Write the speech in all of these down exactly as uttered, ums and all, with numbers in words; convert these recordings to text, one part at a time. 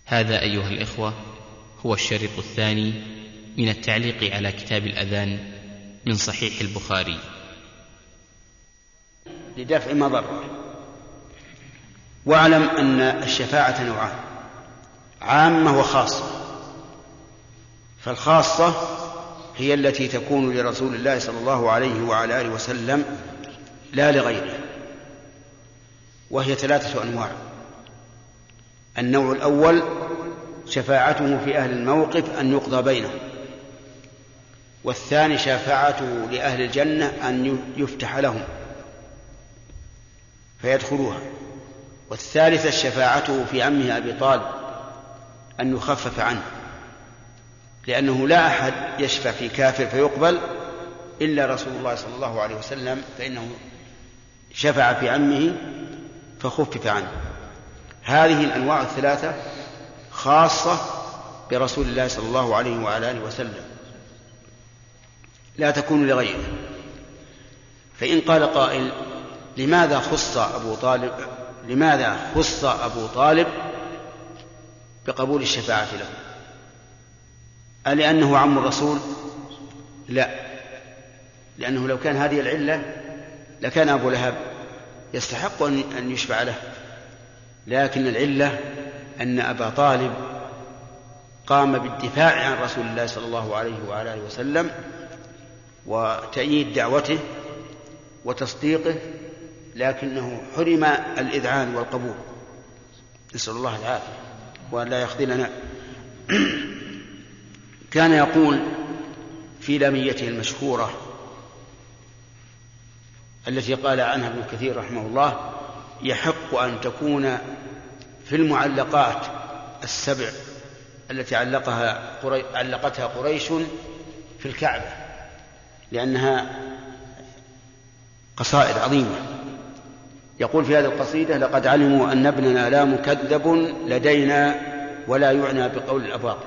هذا أيها الإخوة هو الشريط الثاني من التعليق على كتاب الأذان من صحيح البخاري. لدفع مضرة. واعلم أن الشفاعة نوعان: عامة وخاصة. فالخاصة هي التي تكون لرسول الله صلى الله عليه وعلى آله وسلم لا لغيره، وهي ثلاثة أنواع. النوع الأول شفاعته في أهل الموقف أن يقضى بينهم، والثاني شفاعته لأهل الجنة أن يفتح لهم فيدخلوها، والثالثة شفاعته في عمه أبي طالب أن يخفف عنه، لأنه لا أحد يشفع في كافر فيقبل إلا رسول الله صلى الله عليه وسلم، فإنه شفع في عمه فخفف عنه. هذه الأنواع الثلاثة خاصة برسول الله صلى الله عليه وعلى آله وسلم، لا تكون لغيره. فإن قال قائل: لماذا خص أبو طالب لماذا خص أبو طالب بقبول الشفاعة له؟ ألأنه عم الرسول؟ لا، لأنه لو كان هذه العلة لكان أبو لهب يستحق أن يشفع له، لكن العلة أن أبا طالب قام بالدفاع عن رسول الله صلى الله عليه وعلى آله وسلم وتأييد دعوته وتصديقه، لكنه حرم الإذعان والقبول، نسأل الله العافية وأن لا يخذلنا. كان يقول في لاميته المشهورة التي قال عنها ابن كثير رحمه الله: يحق أن تكون في المعلقات السبع التي علقها قري... علقتها قريش في الكعبة، لأنها قصائد عظيمة. يقول في هذه القصيدة: لقد علموا أن ابننا لا مكذب لدينا ولا يعنى بقول الأباطل.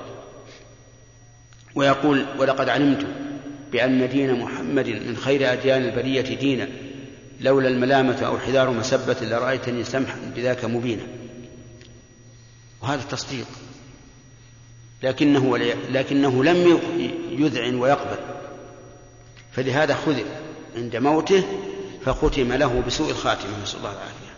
ويقول: ولقد علمت بأن دين محمد من خير أديان البرية دينا، لولا الملامة أو حذار مسبة لرأيتني سمحا بذاك مبينا. وهذا التصديق، لكنه, لكنه لم يذعن ويقبل، فلهذا خذل عند موته فختم له بسوء الخاتمة، نسأل الله العافية.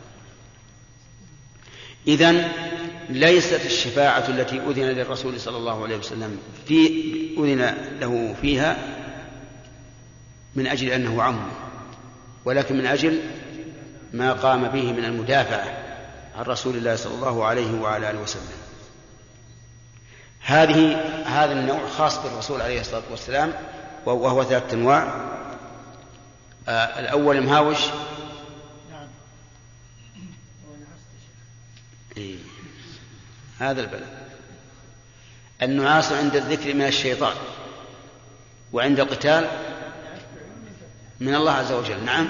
إذن ليست الشفاعة التي أذن للرسول صلى الله عليه وسلم في أذن له فيها من أجل أنه عمه، ولكن من أجل ما قام به من المدافعة عن رسول الله صلى الله عليه وعلى آله وسلم. هذه هذا النوع خاص بالرسول عليه الصلاة والسلام، وهو ثلاثة أنواع. آه الأول مهاوش. إيه. هذا البلد النعاس عند الذكر من الشيطان، وعند القتال من الله عز وجل. نعم.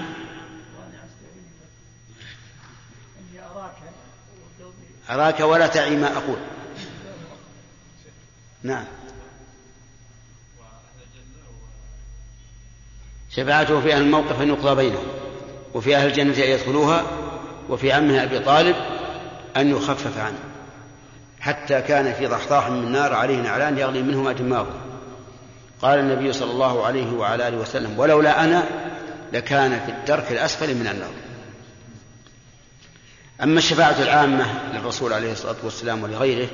أراك ولا تعي ما أقول. نعم. شفاعته في أهل الموقف أن يقضى بينهم، وفي أهل الجنة أن يدخلوها، وفي عمه أبي طالب أن يخفف عنه، حتى كان في ضحضاح من نار عليه نعلان يغلي منهما دماغه. قال النبي صلى الله عليه وعلى آله وسلم: ولولا أنا لكان في الدرك الأسفل من النار. أما الشفاعة العامة للرسول عليه الصلاة والسلام ولغيره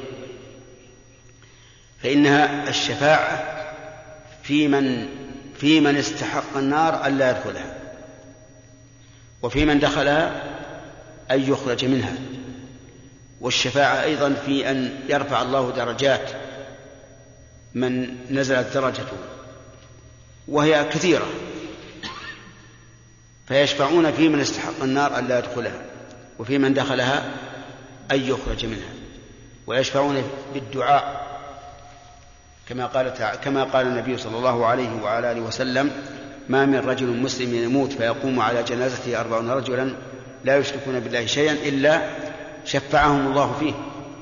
فإنها الشفاعة في من في من استحق النار ألا يدخلها، وفي من دخلها أن يخرج منها. والشفاعة أيضا في أن يرفع الله درجات من نزلت درجته، وهي كثيرة، فيشفعون في من استحق النار ألا يدخلها، وفي من دخلها أن يخرج منها. ويشفعون بالدعاء كما قال كما قال النبي صلى الله عليه وعلى آله وسلم: ما من رجل مسلم يموت فيقوم على جنازته أربعون رجلا لا يشركون بالله شيئا إلا شفعهم الله فيه.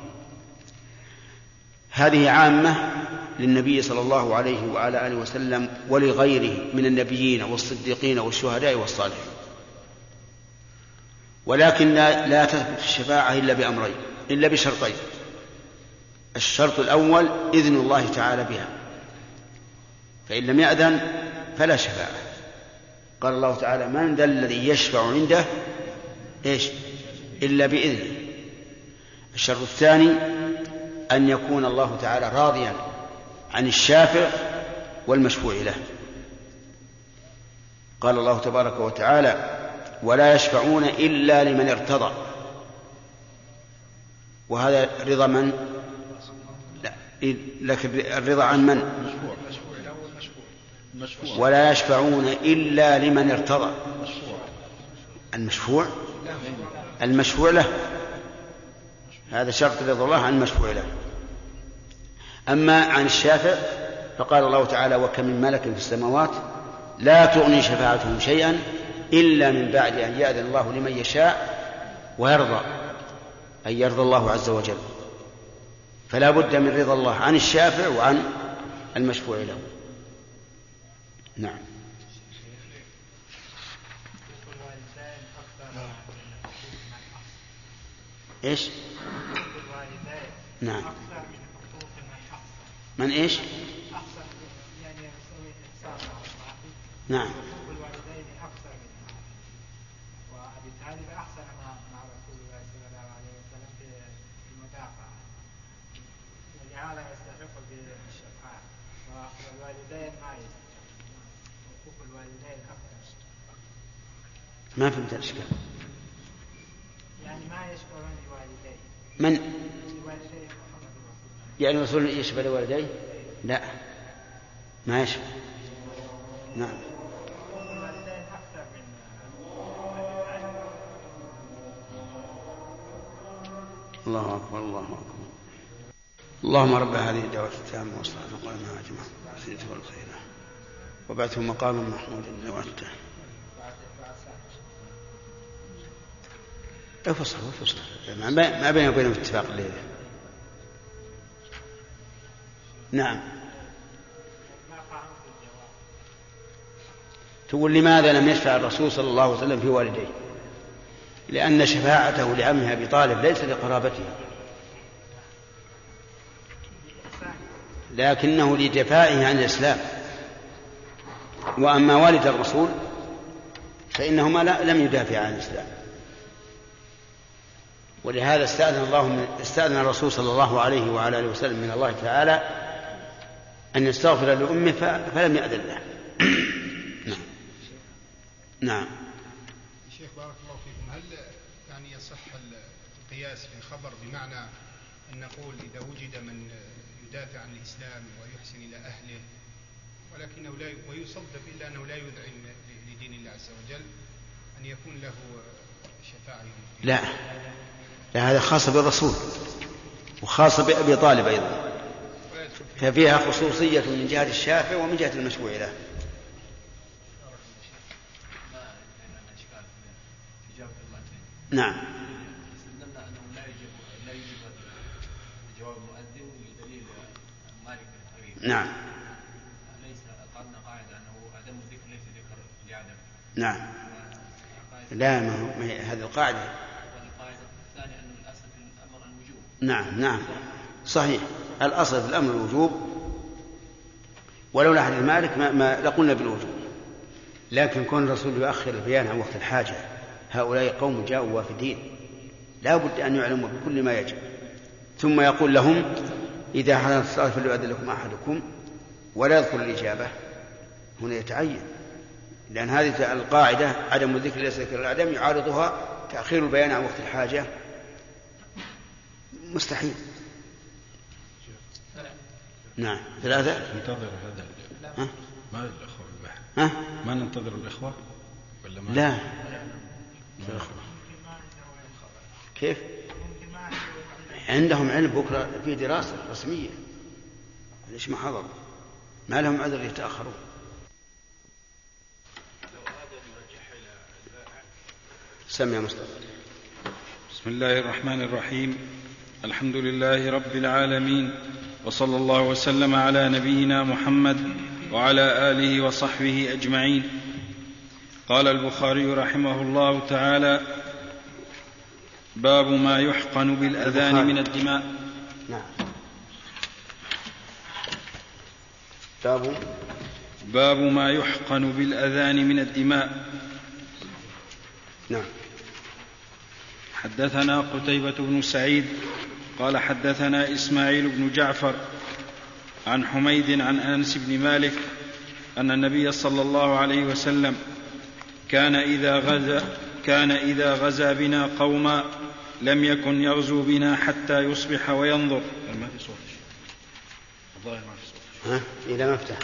هذه عامة للنبي صلى الله عليه وعلى آله وسلم ولغيره من النبيين والصديقين والشهداء والصالحين. ولكن لا, لا تثبت الشفاعة إلا بأمرين إلا بشرطين: الشرط الأول إذن الله تعالى بها، فإن لم يأذن فلا شفاعة. قال الله تعالى: من ذا الذي يشفع عنده إيش إلا بإذنه. الشرط الثاني أن يكون الله تعالى راضيا عن الشافع والمشفوع له. قال الله تبارك وتعالى: ولا يشفعون إلا لمن ارتضى. وهذا رضا من؟ لا، لكن الرضا عن من؟ ولا يشفعون إلا لمن ارتضى. المشفوع المشفوع له، هذا شرط رضا الله عن المشفوع له. أما عن الشافع فقال الله تعالى: وكم من ملك في السماوات لا تغني شفاعتهم شيئا إلا من بعد أن يأذن الله لمن يشاء ويرضى، أي يرضى الله عز وجل. فلا بد من رضا الله عن الشافع وعن المشفوع له. نعم. إيش؟ نعم. من إيش؟ نعم. ما فهمت الإشكال. يعني ما يشكرون لوالديه. من؟ يعني الرسول يشفع لوالديه؟ لا، ما يشفع. نعم. الله أكبر الله أكبر. اللهم رب هذه الدعوة التامة والصلاة والسلام على أجمع سيدنا والخير وبعثه مقام محمود وعدته. افصل افصل ما بين وبينهم اتفاق الليلة. نعم. تقول لماذا لم يشفع الرسول صلى الله عليه وسلم في والديه؟ لأن شفاعته لعمه أبي طالب ليس لقرابته، لكنه لدفاعه عن الإسلام. وأما والد الرسول فإنهما لم يدافع عن الإسلام، ولهذا استأذن الله من استأذن الرسول صلى الله عليه وعلى آله وسلم من الله تعالى أن يستغفر لأمه فلم يأذن له. نعم. نعم. شيخ بارك الله فيكم، هل يعني يصح القياس في الخبر بمعنى أن نقول إذا وجد من يدافع عن الإسلام ويحسن إلى أهله ولكنه لا ويصدق إلا أنه لا يذعن لدين الله عز وجل أن يكون له شفاعة؟ لا لا، هذا خاص بالرسول وخاص بأبي طالب أيضا، ففيها خصوصية من جهة الشافع ومن جهة المشفوع له. نعم. نعم. نعم. لا، ما هو هذه القاعدة. نعم نعم صحيح، الأصل في الأمر الوجوب، ولولا حديث مالك ما, ما لقلنا بالوجوب، لكن كون الرسول يؤخر البيان عن وقت الحاجة، هؤلاء قوم جاءوا وافدين لا بد أن يعلموا بكل ما يجب، ثم يقول لهم: إذا حضرت الصلاة فليؤذن لكم أحدكم، ولا يذكر الإجابة. هنا يتعين، لأن هذه القاعدة عدم الذكر ليس ذكر العدم يعارضها تأخير البيان عن وقت الحاجة، مستحيل. نعم. ثلاثة. ننتظر هذا ها؟ ما الأخوة البحر ها؟ ما ننتظر الإخوة ولا ما؟ لا. ما كيف؟ عندهم علم، بكرة في دراسة رسمية، ليش ما حضروا؟ ما لهم عذر يتأخروا. سمع يا مصطفى. بسم الله الرحمن الرحيم. الحمد لله رب العالمين، وصلى الله وسلم على نبينا محمد وعلى آله وصحبه أجمعين. قال البخاري رحمه الله تعالى: باب ما يحقن بالأذان من الدماء. نعم. باب باب ما يحقن بالأذان من الدماء. نعم. حدثنا قتيبة بن سعيد قال حدثنا إسماعيل بن جعفر عن حميد عن أنس بن مالك أن النبي صلى الله عليه وسلم كان إذا غزا كان إذا غزا بنا قوما لم يكن يغزو بنا حتى يصبح وينظر. ما في صوت الظاهر ما في صوت. ها إذا ما افتح.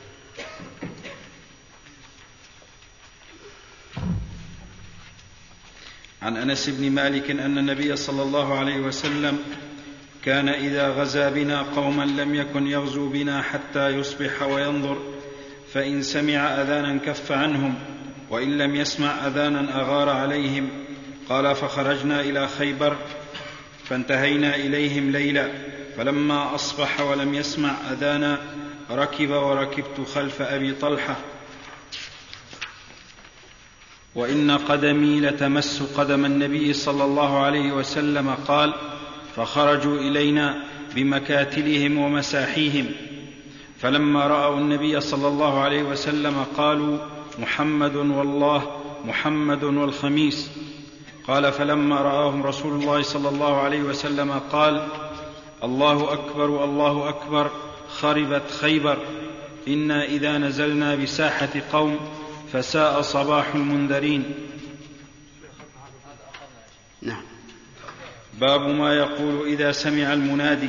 عن أنس بن مالك أن النبي صلى الله عليه وسلم كان إذا غزا بنا قوما لم يكن يغزو بنا حتى يصبح وينظر، فإن سمع أذانا كف عنهم، وإن لم يسمع أذانا أغار عليهم. قال فخرجنا إلى خيبر فانتهينا إليهم ليلا، فلما أصبح ولم يسمع أذانا ركب وركبت خلف أبي طلحة، وإن قدمي لتمس قدم النبي صلى الله عليه وسلم. قال فخرجوا إلينا بمكاتلهم ومساحيهم، فلما رأوا النبي صلى الله عليه وسلم قالوا محمد والله محمد والخميس. قال فلما رآهم رسول الله صلى الله عليه وسلم قال الله أكبر الله أكبر خربت خيبر، إنا إذا نزلنا بساحة قوم فساء صباح المنذرين. نعم. باب ما يقول إذا سمع المنادي.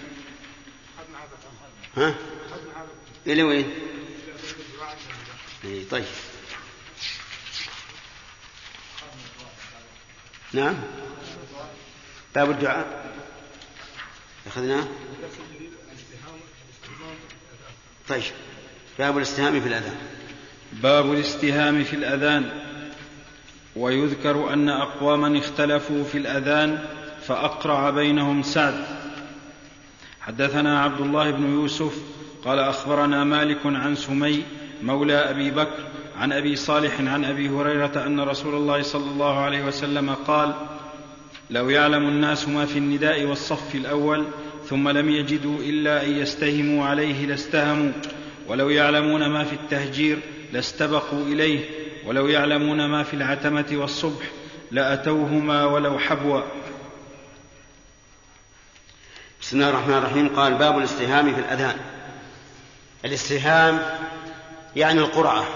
ها إلى وين؟ طيب. نعم. باب الدعاء أخذناه. طيب. باب الاستهام في الأذان. باب الاستهام في الأذان. ويذكر أن أقواما اختلفوا في الأذان فأقرع بينهم سعد. حدثنا عبد الله بن يوسف قال أخبرنا مالك عن سمي مولى أبي بكر عن أبي صالح عن أبي هريرة أن رسول الله صلى الله عليه وسلم قال لو يعلم الناس ما في النداء والصف الأول ثم لم يجدوا إلا أن يستهموا عليه لاستهموا، ولو يعلمون ما في التهجير لاستبقوا إليه، ولو يعلمون ما في العتمة والصبح لأتوهما ولو حبوا. بسم الله الرحمن الرحيم. قال باب الاستهام في الأذان. الاستهام يعني القرعة،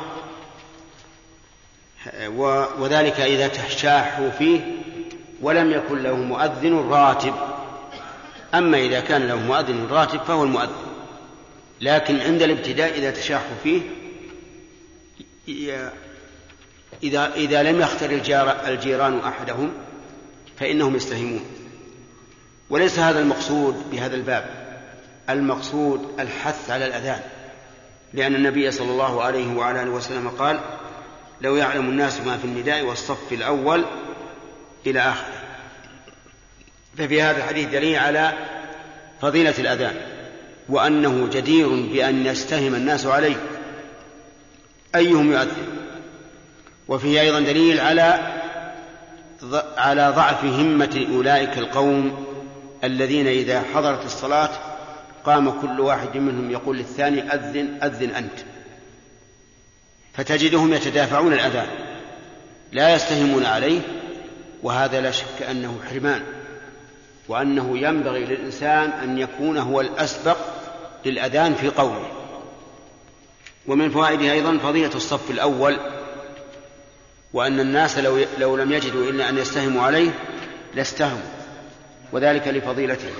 وذلك إذا تشاحوا فيه ولم يكن له مؤذن راتب. أما إذا كان له مؤذن راتب فهو المؤذن، لكن عند الابتداء إذا تشاحوا فيه إذا, إذا لم يختر الجيران أحدهم فإنهم يستهمون. وليس هذا المقصود بهذا الباب، المقصود الحث على الأذان، لأن النبي صلى الله عليه وعلى آله وسلم قال لو يعلم الناس ما في النداء والصف الأول إلى آخره. ففي هذا الحديث دليل على فضيلة الأذان، وأنه جدير بأن يستهم الناس عليه أيهم يؤذن. وفيه أيضا دليل على على ضعف همة أولئك القوم الذين إذا حضرت الصلاة قام كل واحد منهم يقول للثاني أذن أذن أنت، فتجدهم يتدافعون الأذان لا يستهمون عليه، وهذا لا شك أنه حرمان، وأنه ينبغي للإنسان أن يكون هو الأسبق للأذان في قومه. ومن فوائده أيضا فضيلة الصف الأول، وأن الناس لو, لو لم يجدوا إلا أن يستهموا عليه لاستهموا، وذلك لفضيلته.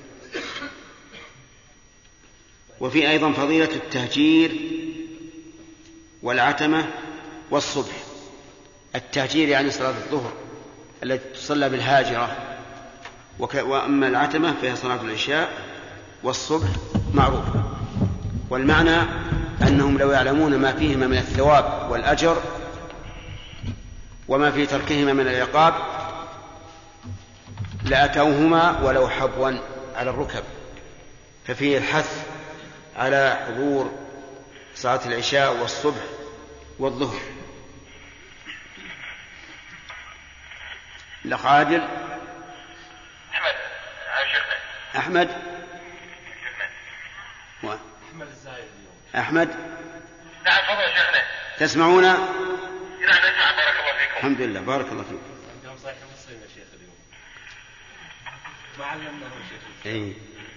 وفي أيضا فضيلة التهجير والعتمة والصبح. التهجير يعني صلاة الظهر التي تصلى بالهاجرة، وأما العتمة فهي صلاة العشاء، والصبح معروفة. والمعنى أنهم لو يعلمون ما فيهما من الثواب والأجر وما في تركهما من العقاب لأتوهما ولو حبوا على الركب. ففيه الحث على حضور صلاة العشاء والصبح والظهر. الأخ عادل. أحمد أحمد أحمد الزايد اليوم. أحمد. نعم تفضل شيخنا. تسمعون؟ نعم نسمع بارك الله فيكم. الحمد لله بارك الله فيكم. عندهم صحيح مسلم يا شيخ اليوم ما علمناه شيخ. إيه.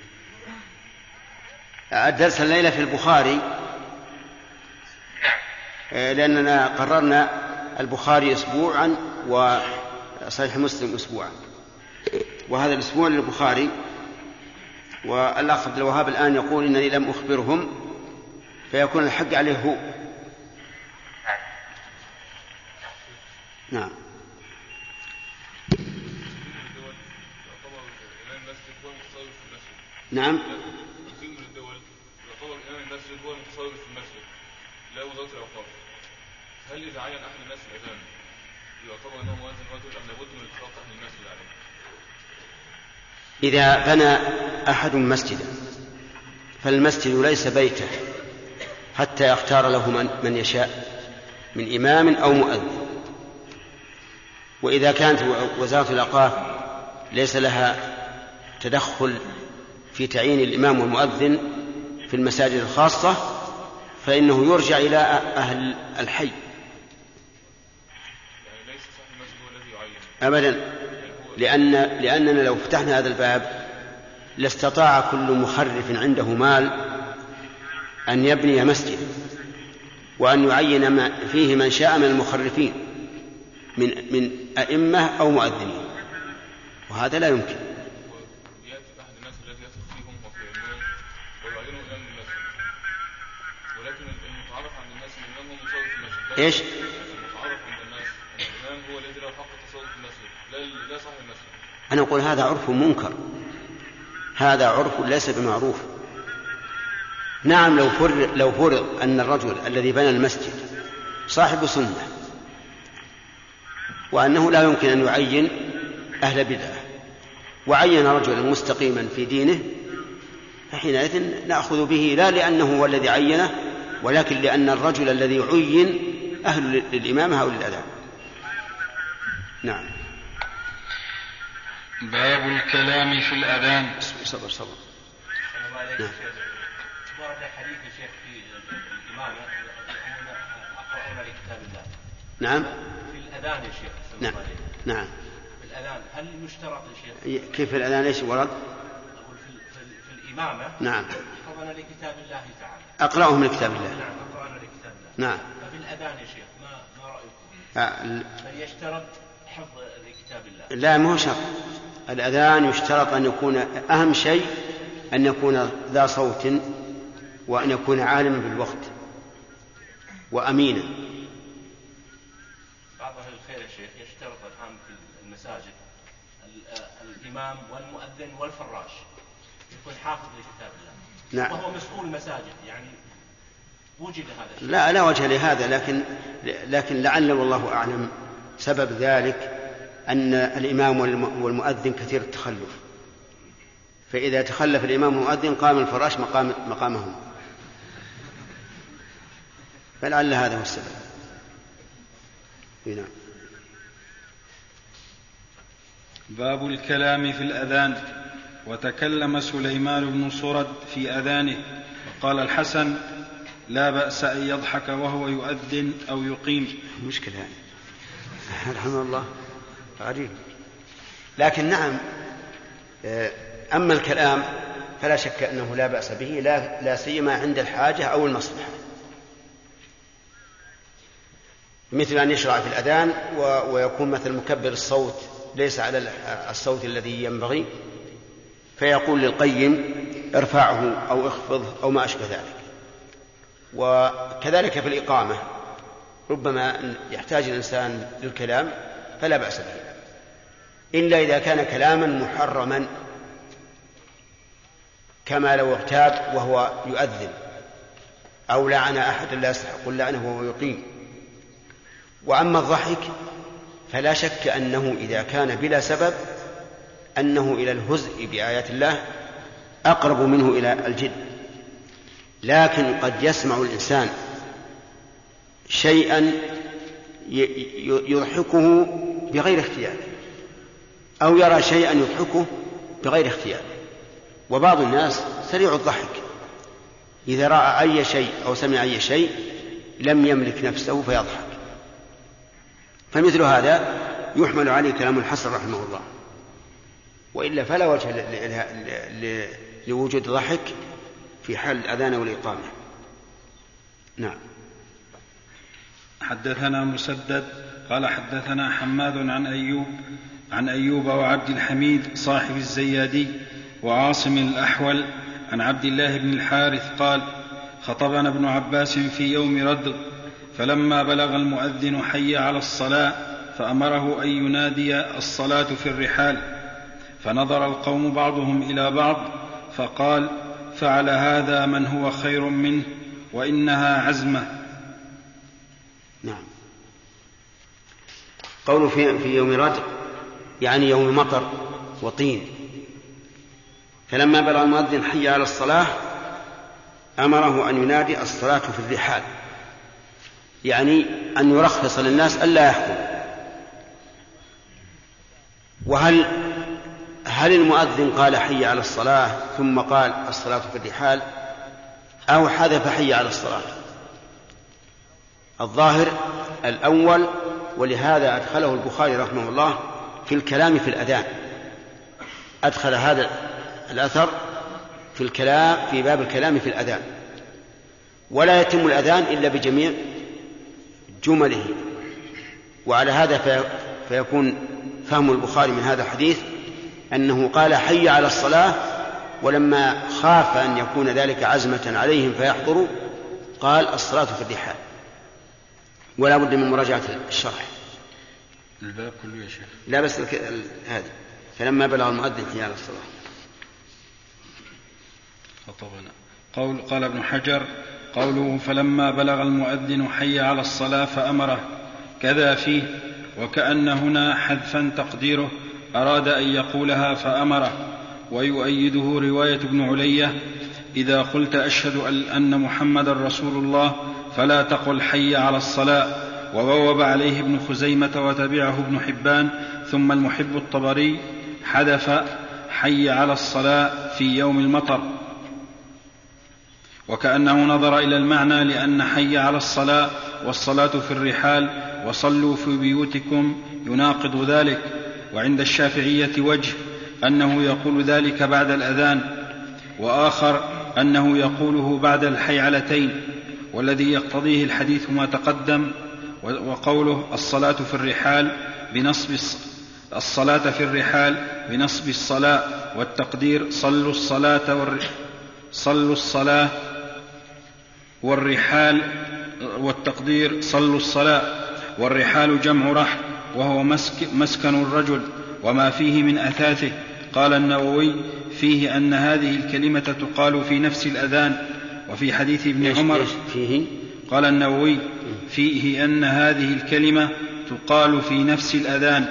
الدرس الليلة في البخاري لأننا قررنا البخاري أسبوعا وصحيح مسلم أسبوعا، وهذا الأسبوع للبخاري. والأخ عبد الوهاب الآن يقول إنني لم أخبرهم فيكون الحق عليه هو. نعم. نعم. هل إذا عين أحد الناس الأذان يعتبر أنه مؤذن رجل أم لابد من اتفاق أهل الناس بالأذان؟ إذا بنى أحد مسجدا فالمسجد ليس بيته حتى يختار له من يشاء من إمام أو مؤذن. وإذا كانت وزارة الأوقاف ليس لها تدخل في تعيين الإمام والمؤذن في المساجد الخاصة فإنه يرجع إلى أهل الحي. أبدا، لأن لأننا لو فتحنا هذا الباب لاستطاع كل مخرف عنده مال أن يبني مسجد وأن يعين ما فيه من شاء من المخرفين من من أئمة أو مؤذنين، وهذا لا يمكن. يأتي أحد الناس الذي يثق فيهم ويعينهم ويعينهم إمام المسجد، ولكن المتعارف عند الناس أن الإمام هو مصوت في المسجد. إيش؟ المتعارف عند الناس أن الإمام هو الذي له حق التصوت في المسجد، لا لا صاحب المسجد. أنا أقول هذا عرف منكر، هذا عرف ليس بمعروف. نعم، لو فرض لو فرض أن الرجل الذي بنى المسجد صاحب سنة وأنه لا يمكن أن يعين أهل بدعة وعين رجلا مستقيما في دينه فحينئذ نأخذ به لا لأنه هو الذي عينه ولكن لأن الرجل الذي عين أهل للإمامة أو للأذان. نعم. باب الكلام في الأذان. صبر صبر. نعم. ورد حديث الشيخ في الإمامة أقرأنا لكتاب الله. نعم. في الأذان يا شيخ. نعم. نعم. في الأذان هل يشترط يا شيخ؟ كيف الأذان ايش ورد؟ أقول في, في, في الإمامة. نعم. أقرأنا لكتاب الله تعالى. أقرأهم من كتاب الله. نعم أقرأنا لكتاب الله. نعم. ففي الأذان يا شيخ ما ما رأيكم؟ آه. من يشترط حفظ لكتاب الله؟ لا، ما هو شرط. الأذان يشترط أن يكون أهم شيء أن يكون ذا صوت وأن يكون عالما بالوقت وأمينا. بعض أهل الخير يا شيخ يشترط الآن في المساجد الإمام والمؤذن والفراش يكون حافظ لكتاب الله. نعم. وهو مسؤول المساجد يعني وجد هذا الشيء. لا لا وجه لهذا، لكن لكن لعل والله أعلم سبب ذلك أن الإمام والمؤذن كثير التخلف، فإذا تخلف الإمام والمؤذن قام الفراش مقام مقامهم، فلعل هذا هو السبب. نعم. باب الكلام في الأذان. وتكلم سليمان بن صرد في أذانه وقال الحسن لا بأس أن يضحك وهو يؤذن أو يقيم. مشكلة يعني رحمه الله غريب. لكن نعم، أما الكلام فلا شك أنه لا بأس به، لا, لا سيما عند الحاجة أو المصلحة، مثل أن يشرع في الأذان ويكون مثل مكبر الصوت ليس على الصوت الذي ينبغي فيقول للقيم ارفعه أو اخفضه أو ما أشبه ذلك. وكذلك في الإقامة ربما يحتاج الإنسان للكلام فلا بأس به، إلا إذا كان كلاما محرما كما لو اغتاب وهو يؤذن أو لعن أحد لا يستحق اللعنة وهو يقيم. وأما الضحك فلا شك أنه إذا كان بلا سبب أنه إلى الهزء بآيات الله أقرب منه إلى الجد، لكن قد يسمع الإنسان شيئا يضحكه بغير اختيار أو يرى شيئا يضحكه بغير اختيار. وبعض الناس سريع الضحك إذا رأى أي شيء أو سمع أي شيء لم يملك نفسه فيضحك. فمثل هذا يحمل عليه كلام الحسن رحمه الله، وإلا فلا وجه لوجود ضحك في حال الأذان والإقامة. نعم. حدثنا مسدد قال حدثنا حماد عن أيوب عن أيوب وعبد الحميد صاحب الزيادي وعاصم الأحول عن عبد الله بن الحارث قال خطبنا ابن عباس في يوم ردغ فلما بلغ المؤذن حي على الصلاة فأمره أن ينادي الصلاة في الرحال، فنظر القوم بعضهم إلى بعض فقال فعل هذا من هو خير منه وإنها عزمة. نعم. قوله في, في يوم ردغ يعني يوم مطر وطين. فلما بلغ المؤذن حي على الصلاة أمره أن ينادي الصلاة في الرحال، يعني أن يرخص للناس ألا يحكم. وهل هل المؤذن قال حي على الصلاة ثم قال الصلاة في الرحال أو حذف حي على الصلاة؟ الظاهر الأول، ولهذا أدخله البخاري رحمه الله في الكلام في الأذان، أدخل هذا الأثر في الكلام في باب الكلام في الأذان. ولا يتم الأذان إلا بجميع جمله. وعلى هذا فيكون فهم البخاري من هذا الحديث أنه قال حي على الصلاة، ولما خاف أن يكون ذلك عزمة عليهم فيحضروا قال الصلاة في الرحال. ولا بد من مراجعة الشرح. الباب كله يا شيخ. لا بس هذا فلما بلغ المؤذن حي على الصلاة. خطبنا. قول قال ابن حجر قوله فلما بلغ المؤذن حي على الصلاة فأمره كذا فيه، وكأن هنا حذفا تقديره أراد أن يقولها فأمره. ويؤيده رواية ابن علية إذا قلت أشهد أن محمد رسول الله فلا تقل حي على الصلاة. وبوب عليه ابن خزيمة وتبعه ابن حبان ثم المحب الطبري حذف حي على الصلاة في يوم المطر، وكأنه نظر إلى المعنى لأن حي على الصلاة والصلاة في الرحال وصلوا في بيوتكم يناقض ذلك. وعند الشافعية وجه أنه يقول ذلك بعد الأذان، وآخر أنه يقوله بعد الحيعلتين، والذي يقتضيه الحديث ما تقدم. وقوله الصلاة في الرحال بنصب الصلاة في الرحال بنصب الصلاة، والتقدير صلوا الصلاة والر... صلوا الصلاة والرحال، والتقدير صلوا الصلاة. والرحال جمع رحل وهو مسك مسكن الرجل وما فيه من أثاثه. قال النووي فيه أن هذه الكلمة تقال في نفس الأذان. وفي حديث ابن عمر فيه قال النووي فيه أن هذه الكلمة تقال في نفس الأذان.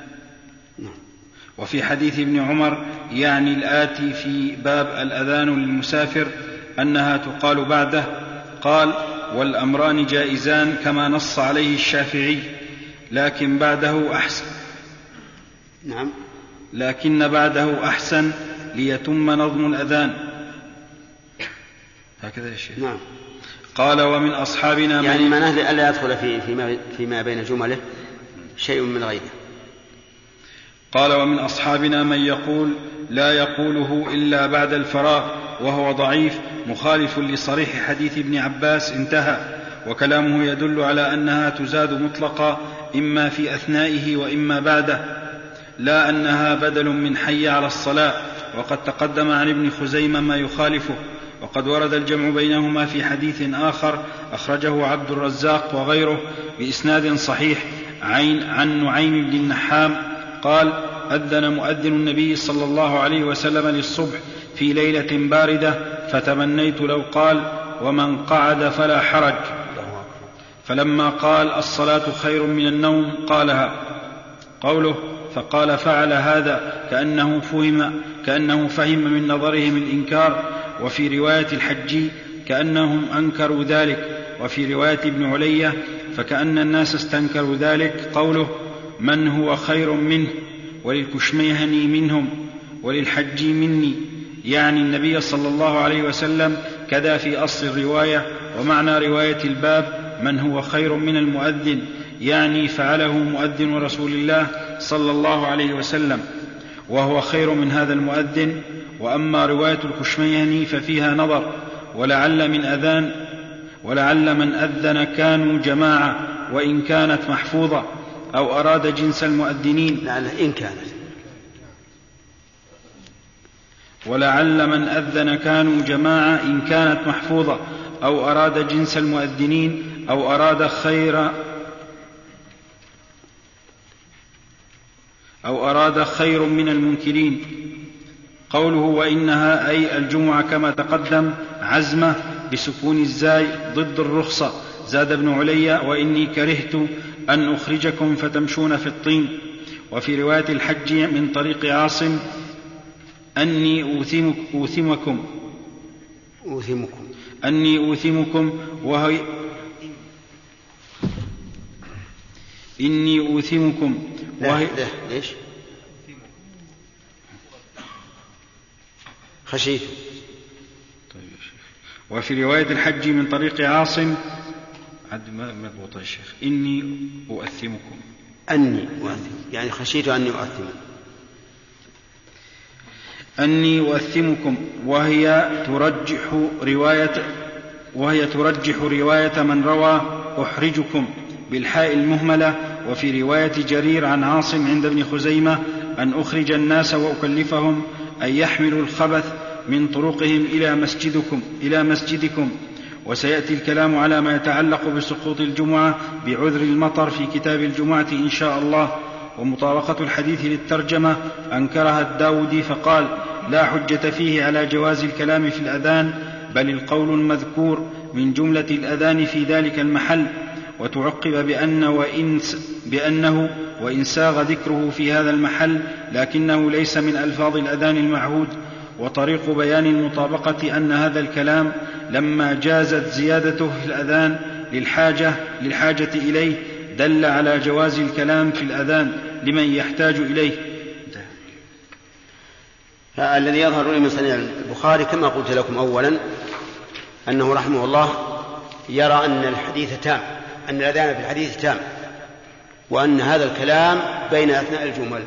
وفي حديث ابن عمر يعني الآتي في باب الأذان للمسافر أنها تقال بعده. قال والأمران جائزان كما نص عليه الشافعي، لكن بعده أحسن. نعم. لكن بعده أحسن ليتم نظم الأذان. هكذا يا شيخ. نعم. قال ومن أصحابنا يعني ما نهل ألا يدخل في فيما, فيما بين جمله شيء من غيره. قال ومن أصحابنا من يقول لا يقوله إلا بعد الفراغ وهو ضعيف مخالف لصريح حديث ابن عباس انتهى. وكلامه يدل على أنها تزاد مطلقا إما في أثنائه وإما بعده، لا أنها بدل من حي على الصلاة. وقد تقدم عن ابن خزيمة ما يخالفه. وقد ورد الجمع بينهما في حديث آخر أخرجه عبد الرزاق وغيره بإسناد صحيح عن نعيم بن النحام قال أذن مؤذن النبي صلى الله عليه وسلم للصبح في ليلة باردة فتمنيت لو قال ومن قعد فلا حرج، فلما قال الصلاة خير من النوم قالها. قوله فقال فعل هذا كأنه فهم, كأنه فهم من نظرهم الإنكار. وفي رواية الحجي كأنهم أنكروا ذلك. وفي رواية ابن علية فكأن الناس استنكروا ذلك. قوله من هو خير منه وللكشميهني منهم وللحجي مني، يعني النبي صلى الله عليه وسلم كذا في أصل الرواية. ومعنى رواية الباب من هو خير من المؤذن، يعني فعله مؤذن رسول الله صلى الله عليه وسلم، وهو خير من هذا المؤذن. وأما رواية الكشميهني ففيها نظر، ولعل من أذان ولعل من أذن كانوا جماعة وإن كانت محفوظة، أو أراد جنس المؤذنين. لعل إن كانت ولعل من أذن كانوا جماعة إن كانت محفوظة، أو أراد جنس المؤذنين، أو أراد خير أو أراد خير من المنكرين. قوله وإنها أي الجمعة كما تقدم عزمة بسكون الزاي ضد الرخصة. زاد ابن علي وإني كرهت أن أخرجكم فتمشون في الطين. وفي رواية الحج من طريق عاصم أني أوثمك أوثمكم أوثمكم أني أوثمكم وهي إني أوثمكم وهي لا ليش خشيت. طيب يا شيخ. وفي رواية الحج من طريق عاصم عد ما مضبوط يا شيخ إني أؤثمكم أني أؤثم، يعني خشيت أني أؤثم أني أؤثمكم وهي ترجح رواية وهي ترجح رواية من روى أحرجكم بالحاء المهملة. وفي رواية جرير عن عاصم عند ابن خزيمة أن أخرج الناس وأكلفهم أن يحملوا الخبث من طرقهم إلى مسجدكم إلى مسجدكم. وسيأتي الكلام على ما يتعلق بسقوط الجمعة بعذر المطر في كتاب الجمعة إن شاء الله. ومطابقة الحديث للترجمة أنكرها الداودي فقال لا حجة فيه على جواز الكلام في الأذان، بل القول المذكور من جملة الأذان في ذلك المحل. وتعقب بأن وإن بأنه وإن ساغ ذكره في هذا المحل لكنه ليس من ألفاظ الأذان المعهود. وطريق بيان المطابقة أن هذا الكلام لما جازت زيادته في الأذان للحاجة, للحاجة إليه دل على جواز الكلام في الأذان لمن يحتاج إليه. الذي يظهر لي من صنيع البخاري كما قلت لكم أولا أنه رحمه الله يرى أن الحديث تام، أن الأذان في الحديث تام، وأن هذا الكلام بين أثناء الجمل.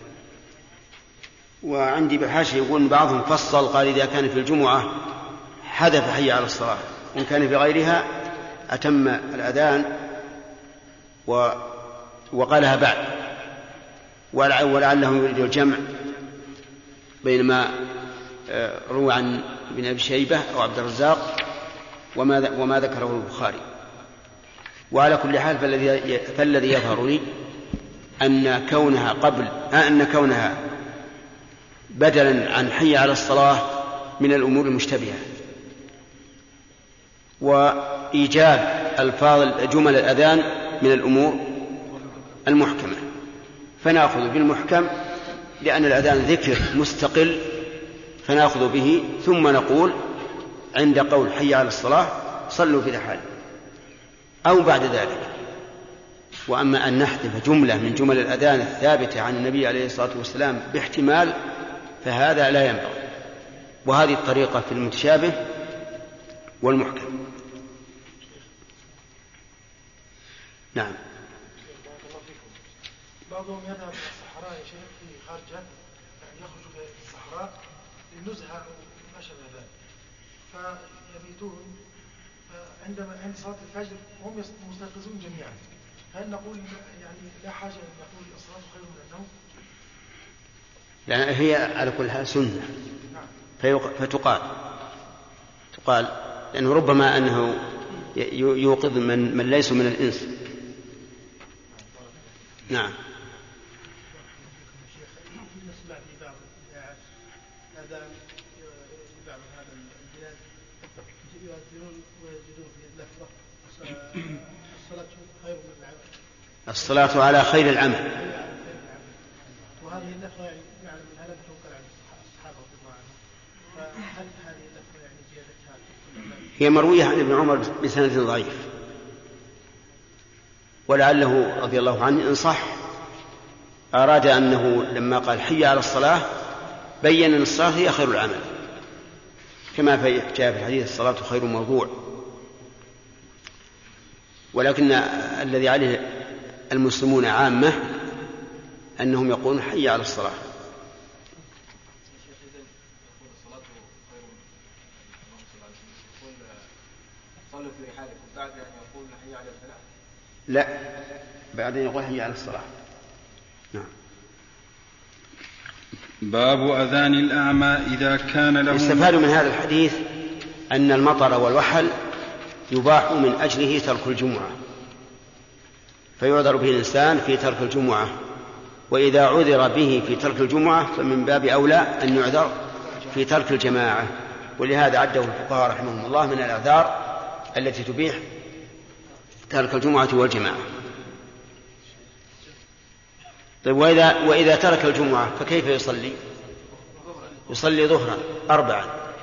وعندي بالحاشية يقول بعضهم فصل قال إذا كان في الجمعة حذف حي على الصلاة، وإن كان في غيرها أتم الأذان و... وقالها بعد، ولعله يريد الجمع بين ما روى عن ابن أبي شيبة أو عبد الرزاق وما, وما ذكره البخاري. وعلى كل حال فالذي, فالذي يظهر لي أن كونها قبل أن كونها بدلا عن حي على الصلاة من الأمور المشتبهة، وإيجاب ألفاظ جمل الأذان من الأمور المحكمة، فنأخذ بالمحكم لأن الأذان ذكر مستقل فنأخذ به، ثم نقول عند قول حي على الصلاة صلوا في رحال أو بعد ذلك. وأما أن نحذف جملة من جمل الأذان الثابتة عن النبي عليه الصلاة والسلام باحتمال فهذا لا ينبغي. وهذه الطريقة في المتشابه والمحكم. نعم. بعضهم يذهب إلى الصحراء يا شيخ في خارجة، يعني يخرج في الصحراء للنزهة أو ما شابه ذلك، فيبيتون عندما عند صلاة الفجر هم مستيقظون جميعا، هل نقول يعني لا حاجة أن نقول الصلاة خير من النوم؟ يعني هي على كل حال سنة فتقال تقال لأنه ربما أنه يوقظ من, من ليس من الإنس. نعم. الصلاة على خير العمل. وهذه اللفظة يعني يعني من هذا توكل على الصحابة رضي الله عنهم، فهل هذه اللفظة يعني زيادتها؟ هي مروية عن ابن عمر بسند ضعيف، ولعله رضي الله عنه إن صح أراد أنه لما قال حي على الصلاة بين أن الصلاة هي خير العمل، كما جاء في الحديث الصلاة خير موضوع. ولكن الذي عليه المسلمون عامة أنهم يقولون حي على الصلاة. لا، بعد أن يقول حي على الصلاة. نعم. باب أذان الأعمى إذا كان له. يستفاد من هذا الحديث أن المطر والوحل يباح من أجله ترك الجمعة، فيعذر به الإنسان في ترك الجمعة، وإذا عذر به في ترك الجمعة فمن باب أولى أن يعذر في ترك الجماعة. ولهذا عده الفقهاء رحمهم الله من الأعذار التي تبيح ترك الجمعة والجماعة. طيب وإذا, وإذا ترك الجمعة فكيف يصلي؟ يصلي ظهرا أربعا.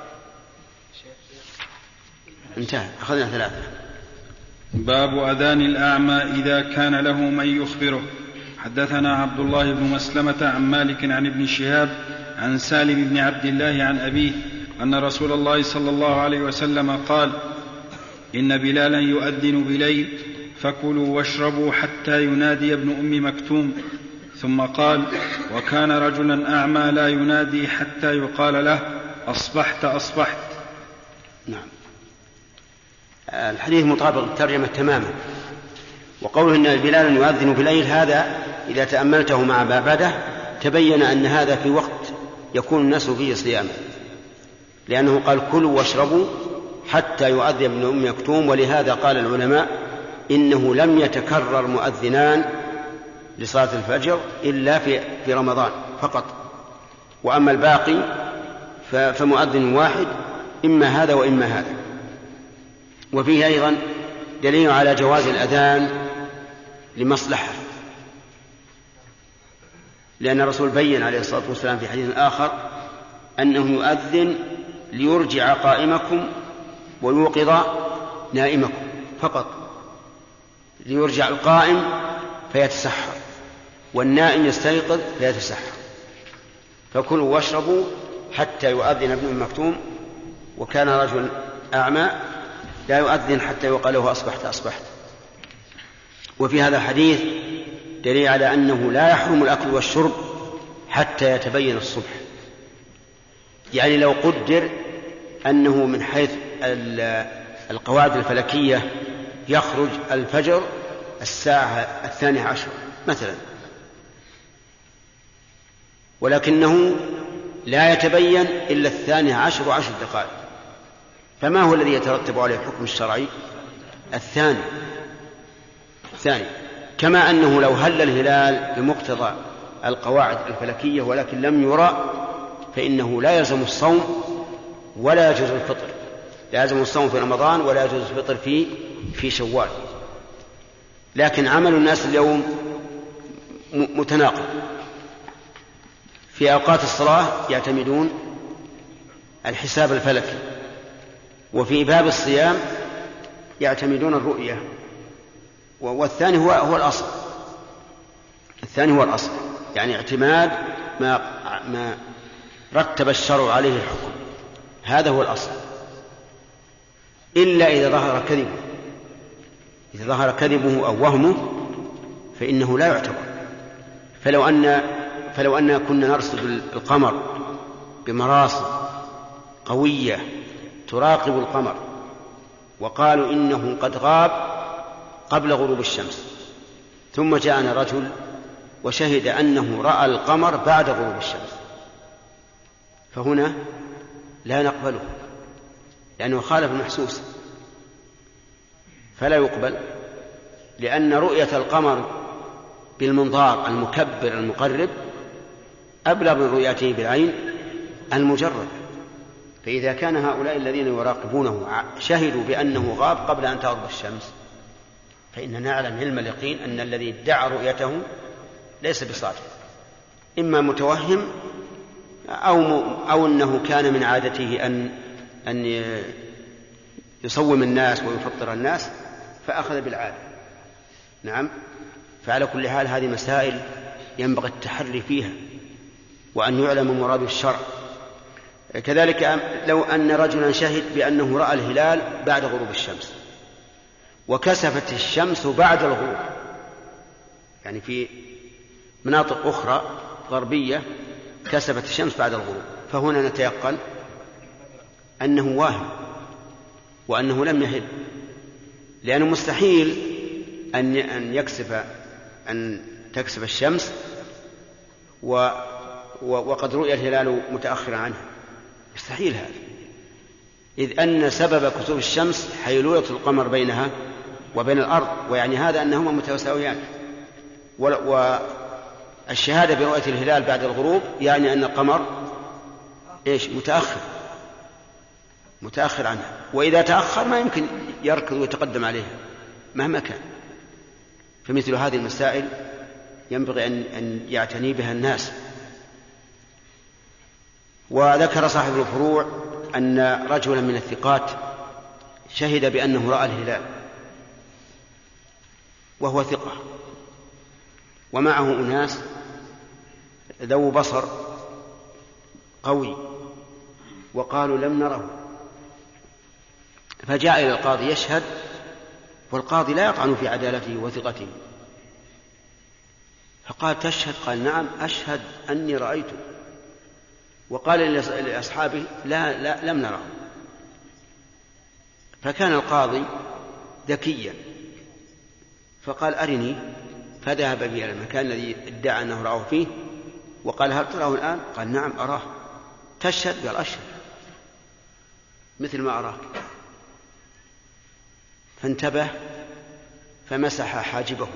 انتهى، أخذنا ثلاثة. باب أذان الأعمى إذا كان له من يخبره. حدثنا عبد الله بن مسلمة عن مالك عن ابن شهاب عن سالم بن عبد الله عن أبيه أن رسول الله صلى الله عليه وسلم قال: إن بلالا يؤذن بليل فكلوا واشربوا حتى ينادي ابن أم مكتوم. ثم قال: وكان رجلا أعمى لا ينادي حتى يقال له: أصبحت أصبحت. نعم. الحديث مطابق الترجمة تماما. وقوله إن بلالا يؤذن بليل هذا إذا تأملته مع ما بعده تبين أن هذا في وقت يكون الناس فيه صياما، لأنه قال: كلوا واشربوا حتى يؤذن ابن أم مكتوم. ولهذا قال العلماء إنه لم يتكرر مؤذنان لصلاة الفجر إلا في في رمضان فقط، وأما الباقي فمؤذن واحد، إما هذا وإما هذا. وفيه أيضا دليل على جواز الأذان لمصلحة، لأن الرسول بين عليه الصلاة والسلام في حديث آخر أنه يؤذن ليرجع قائمكم ويوقظ نائمكم فقط، ليرجع القائم فيتسحر والنائم يستيقظ فيتسحر. فكلوا واشربوا حتى يؤذن ابن أم مكتوم، وكان رجل أعمى لا يؤذن حتى يقال له: أصبحت أصبحت. وفي هذا الحديث دليل على أنه لا يحرم الأكل والشرب حتى يتبين الصبح. يعني لو قدر أنه من حيث القواعد الفلكية يخرج الفجر الساعة الثانية عشر مثلا، ولكنه لا يتبين إلا الثانية عشر وعشر دقائق، فما هو الذي يترتب عليه الحكم الشرعي؟ الثاني الثاني كما أنه لو هل الهلال بمقتضى القواعد الفلكية ولكن لم يرى فإنه لا يلزم الصوم ولا يجوز الفطر، لا يلزم الصوم في رمضان ولا يجوز الفطر في في شوال. لكن عمل الناس اليوم متناقض. في أوقات الصلاة يعتمدون الحساب الفلكي، وفي باب الصيام يعتمدون الرؤية، والثاني هو هو الأصل. الثاني هو الأصل، يعني اعتماد ما ما رتب الشرع عليه الحكم، هذا هو الأصل، إلا إذا ظهر كذبه. إذا ظهر كذبه أو وهمه فإنه لا يعتبر. فلو أن فلو أننا كنا نرصد القمر بمراصد قوية تراقب القمر وقالوا إنه قد غاب قبل غروب الشمس، ثم جاءنا رجل وشهد أنه رأى القمر بعد غروب الشمس، فهنا لا نقبله لأنه خالف المحسوس، فلا يقبل، لأن رؤية القمر بالمنظار المكبر المقرب أبلغ من رؤيته بالعين المجرد. فإذا كان هؤلاء الذين يراقبونه شهدوا بأنه غاب قبل أن تغرب الشمس فإننا نعلم علم اليقين أن الذي ادعى رؤيته ليس بصادق، إما متوهم أو, أو أنه كان من عادته أن, أن يصوم الناس ويفطر الناس فأخذ بالعادة. نعم. فعلى كل حال هذه مسائل ينبغي التحري فيها وأن يعلم مراد الشرع. كذلك لو أن رجلا شهد بأنه رأى الهلال بعد غروب الشمس وكسفت الشمس بعد الغروب، يعني في مناطق أخرى غربية كسفت الشمس بعد الغروب، فهنا نتيقن أنه واهم وأنه لم يهل، لأنه مستحيل أن أن يكسف أن تكسف الشمس و وقد رؤي الهلال متأخرا عنه، مستحيل هذا، إذ أن سبب كسوف الشمس حيلولة القمر بينها وبين الأرض، ويعني هذا أنهما متساويان. والشهادة برؤية الهلال بعد الغروب يعني أن القمر إيش متأخر متأخر عنها، وإذا تأخر ما يمكن يركض ويتقدم عليها مهما كان. فمثل هذه المسائل ينبغي أن يعتني بها الناس. وذكر صاحب الفروع أن رجلا من الثقات شهد بأنه رأى الهلال وهو ثقة، ومعه أناس ذو بصر قوي وقالوا لم نره، فجاء إلى القاضي يشهد، والقاضي لا يطعن في عدالته وثقته، فقال تشهد؟ قال نعم أشهد أني رأيته. وقال لأصحابه لا, لا لم نره. فكان القاضي ذكيا فقال أرني، فذهب به إلى المكان الذي ادعى أنه رآه فيه وقال هل تراه الآن؟ قال نعم أراه. تشهد؟ قال أشهد مثل ما أراك. فانتبه فمسح حاجبه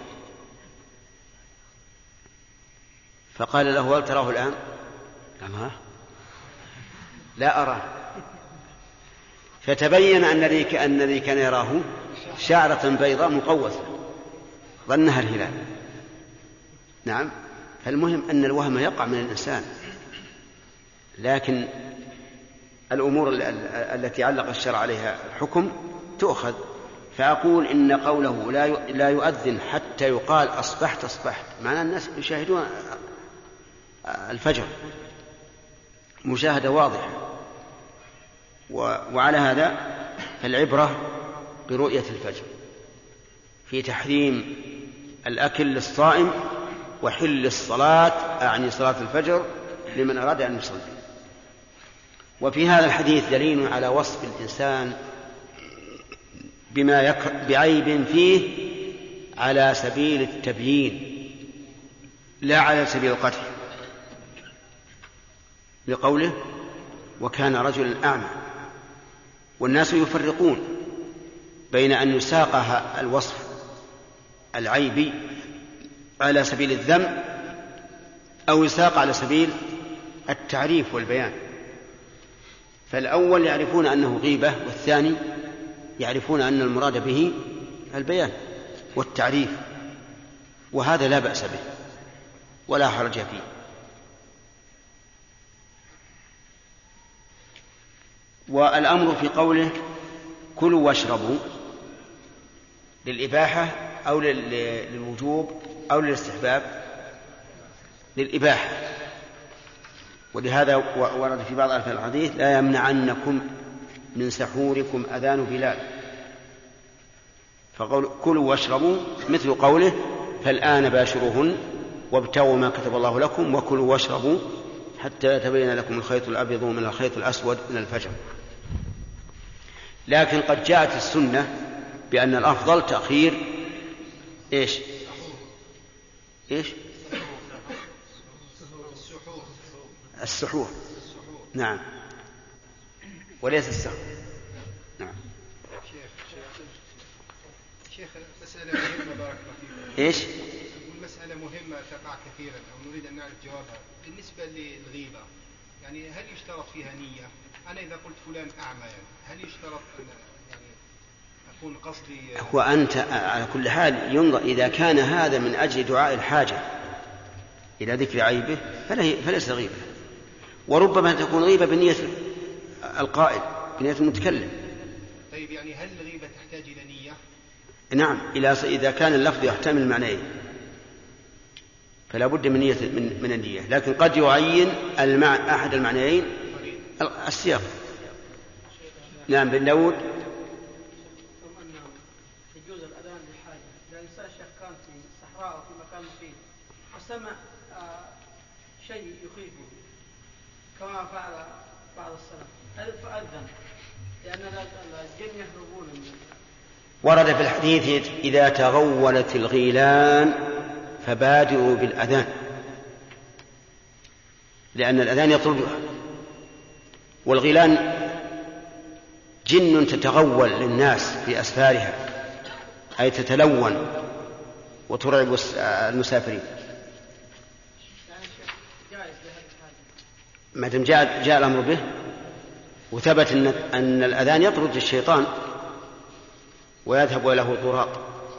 فقال له هل تراه الآن؟ قال ها لا أراه. فتبين أن الذي كان يراه شعرة بيضاء مقوسة ظنها الهلال. نعم، فالمهم أن الوهم يقع من الإنسان، لكن الأمور التي علق الشرع عليها الحكم تؤخذ. فأقول إن قوله لا يؤذن حتى يقال أصبحت أصبحت، معنى الناس يشاهدون الفجر مشاهدة واضحة. وعلى هذا العبرة برؤية الفجر في تحريم الأكل للصائم وحل الصلاة، أعني صلاة الفجر لمن أراد أن يصلي. وفي هذا الحديث دليل على وصف الإنسان بما يك... بعيب فيه على سبيل التبيين لا على سبيل القدح، بقوله وكان رجلا أعمى. والناس يفرقون بين أن يساقها الوصف العيبي على سبيل الذم أو يساق على سبيل التعريف والبيان. فالأول يعرفون أنه غيبة، والثاني يعرفون أن المراد به البيان والتعريف، وهذا لا بأس به ولا حرج فيه. والأمر في قوله كلوا واشربوا للإباحة أو للوجوب أو للاستحباب؟ للإباحة. ولهذا ورد في بعض ألفاظ الحديث لا يمنعنكم من سحوركم أذان بلال. فقول كلوا واشربوا مثل قوله فالآن باشروهن وابتغوا ما كتب الله لكم وكلوا واشربوا حتى يتبين لكم الخيط الأبيض من الخيط الأسود من الفجر. لكن قد جاءت السنة بأن الأفضل تأخير إيش إيش السحور. نعم، وليس السحور. نعم. شيخ مسألة مهمة بارك الله فيك. إيش؟ المسألة مهمة تقع كثيرا أو نريد أن نعرف جوابها. بالنسبة للغيبة يعني هل يشترط فيها نية؟ أنا إذا قلت فلان أعمى يعني هل يشترط أن يعني أكون قصدي؟ وأنت على كل حال ينظر إذا كان هذا من أجل دعاء الحاجة إلى ذكر عيبه فليس غيبة، وربما تكون غيبة بنية القائل بنية المتكلم. طيب يعني هل الغيبة تحتاج إلى نية؟ نعم، إذا كان اللفظ يحتمل المعنيين فلا بد من نية من, من النية، لكن قد يعين المع... أحد المعنيين السياق. نعم بن داود. يجوز الأذان للحاجة. إذا الإنسان شيخ كان في صحراء أو في مكان مخيف وسمع شيء يخيفه كما فعل بعض السلف فأذن لأن الجن يهربون منه. ورد في الحديث إذا تغولت الغيلان فبادروا بالأذان، لأن الأذان يطردها، والغيلان جن تتغول للناس في أسفارها أي تتلون وترعب المسافرين. ما دام جاء, جاء الأمر به وثبت أن, أن الأذان يطرد الشيطان ويذهب له طراق.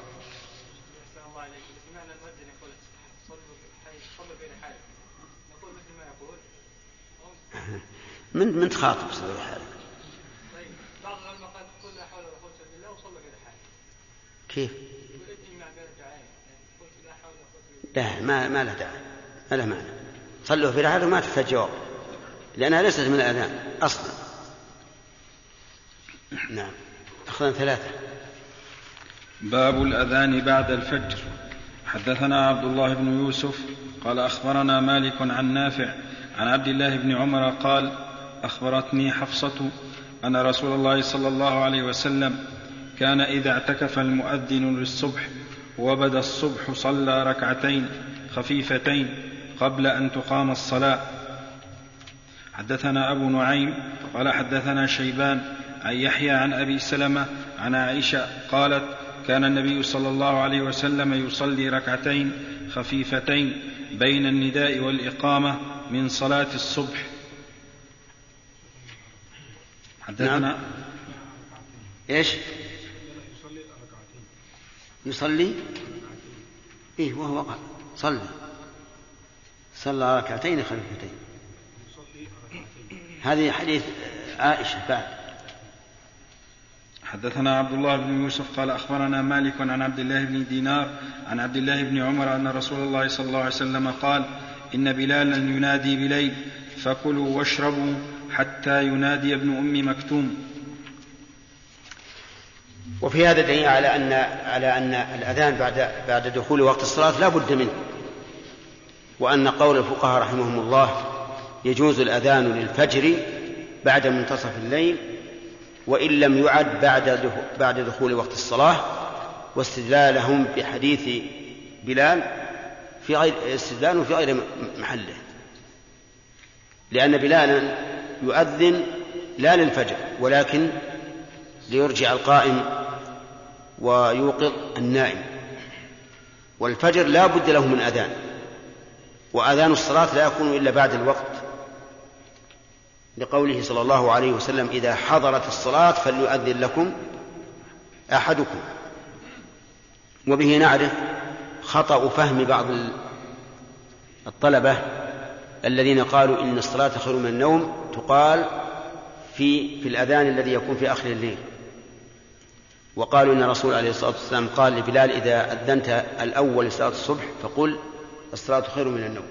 من من تخاطب صلى الله عليه وسلم؟ بعض العلماء قال قل لا حول ولا قوة إلا بالله وصلى بين حاله. كيف؟ والإجماع بين الدعاءين قل لا حول ولا قوة لا إلا بالله. ما ما له داعي، ما له معنى. صلوا في رحاله ما تحتاج جواب لأنها ليست من الأذان أصلا. نعم. أخذنا ثلاثة. باب الأذان بعد الفجر. حدثنا عبد الله بن يوسف قال أخبرنا مالك عن نافع عن عبد الله بن عمر قال أخبرتني حفصة أن رسول الله صلى الله عليه وسلم كان إذا اعتكف المؤذن للصبح وبدا الصبح صلى ركعتين خفيفتين قبل أن تقام الصلاة. حدثنا أبو نعيم قال حدثنا شيبان عن يحيى عن أبي سلمة عن عائشة قالت كان النبي صلى الله عليه وسلم يصلي ركعتين خفيفتين بين النداء والإقامة من صلاة الصبح. حدثنا نعم. إيش يصلي إيه وهو قال صلى صلى ركعتين خفيفتين. هذه حديث عائشة بعد. حدثنا عبد الله بن يوسف قال أخبرنا مالك عن عبد الله بن دينار عن عبد الله بن عمر أن رسول الله صلى الله عليه وسلم قال إن بلالا ينادي بليل فكلوا واشربوا حتى ينادي ابن أم مكتوم. وفي هذا دليل على أن على أن الأذان بعد بعد دخول وقت الصلاة لا بد منه، وأن قول الفقهاء رحمهم الله يجوز الأذان للفجر بعد منتصف الليل وإن لم يعد بعد بعد دخول وقت الصلاة، واستدلالهم بحديث بلال في غير استدلال في غير محله، لأن بلالا يؤذن لا للفجر ولكن ليرجع القائم ويوقظ النائم، والفجر لا بد له من أذان، وأذان الصلاة لا يكون إلا بعد الوقت، لقوله صلى الله عليه وسلم إذا حضرت الصلاة فليؤذن لكم أحدكم. وبه نعرف خطأ فهم بعض الطلبة الذين قالوا إن الصلاة خير من النوم تقال في, في الأذان الذي يكون في آخر الليل، وقالوا إن الرسول عليه الصلاة والسلام قال لبلال إذا أذنت الأول لصلاة الصبح فقل الصلاة خير من النوم،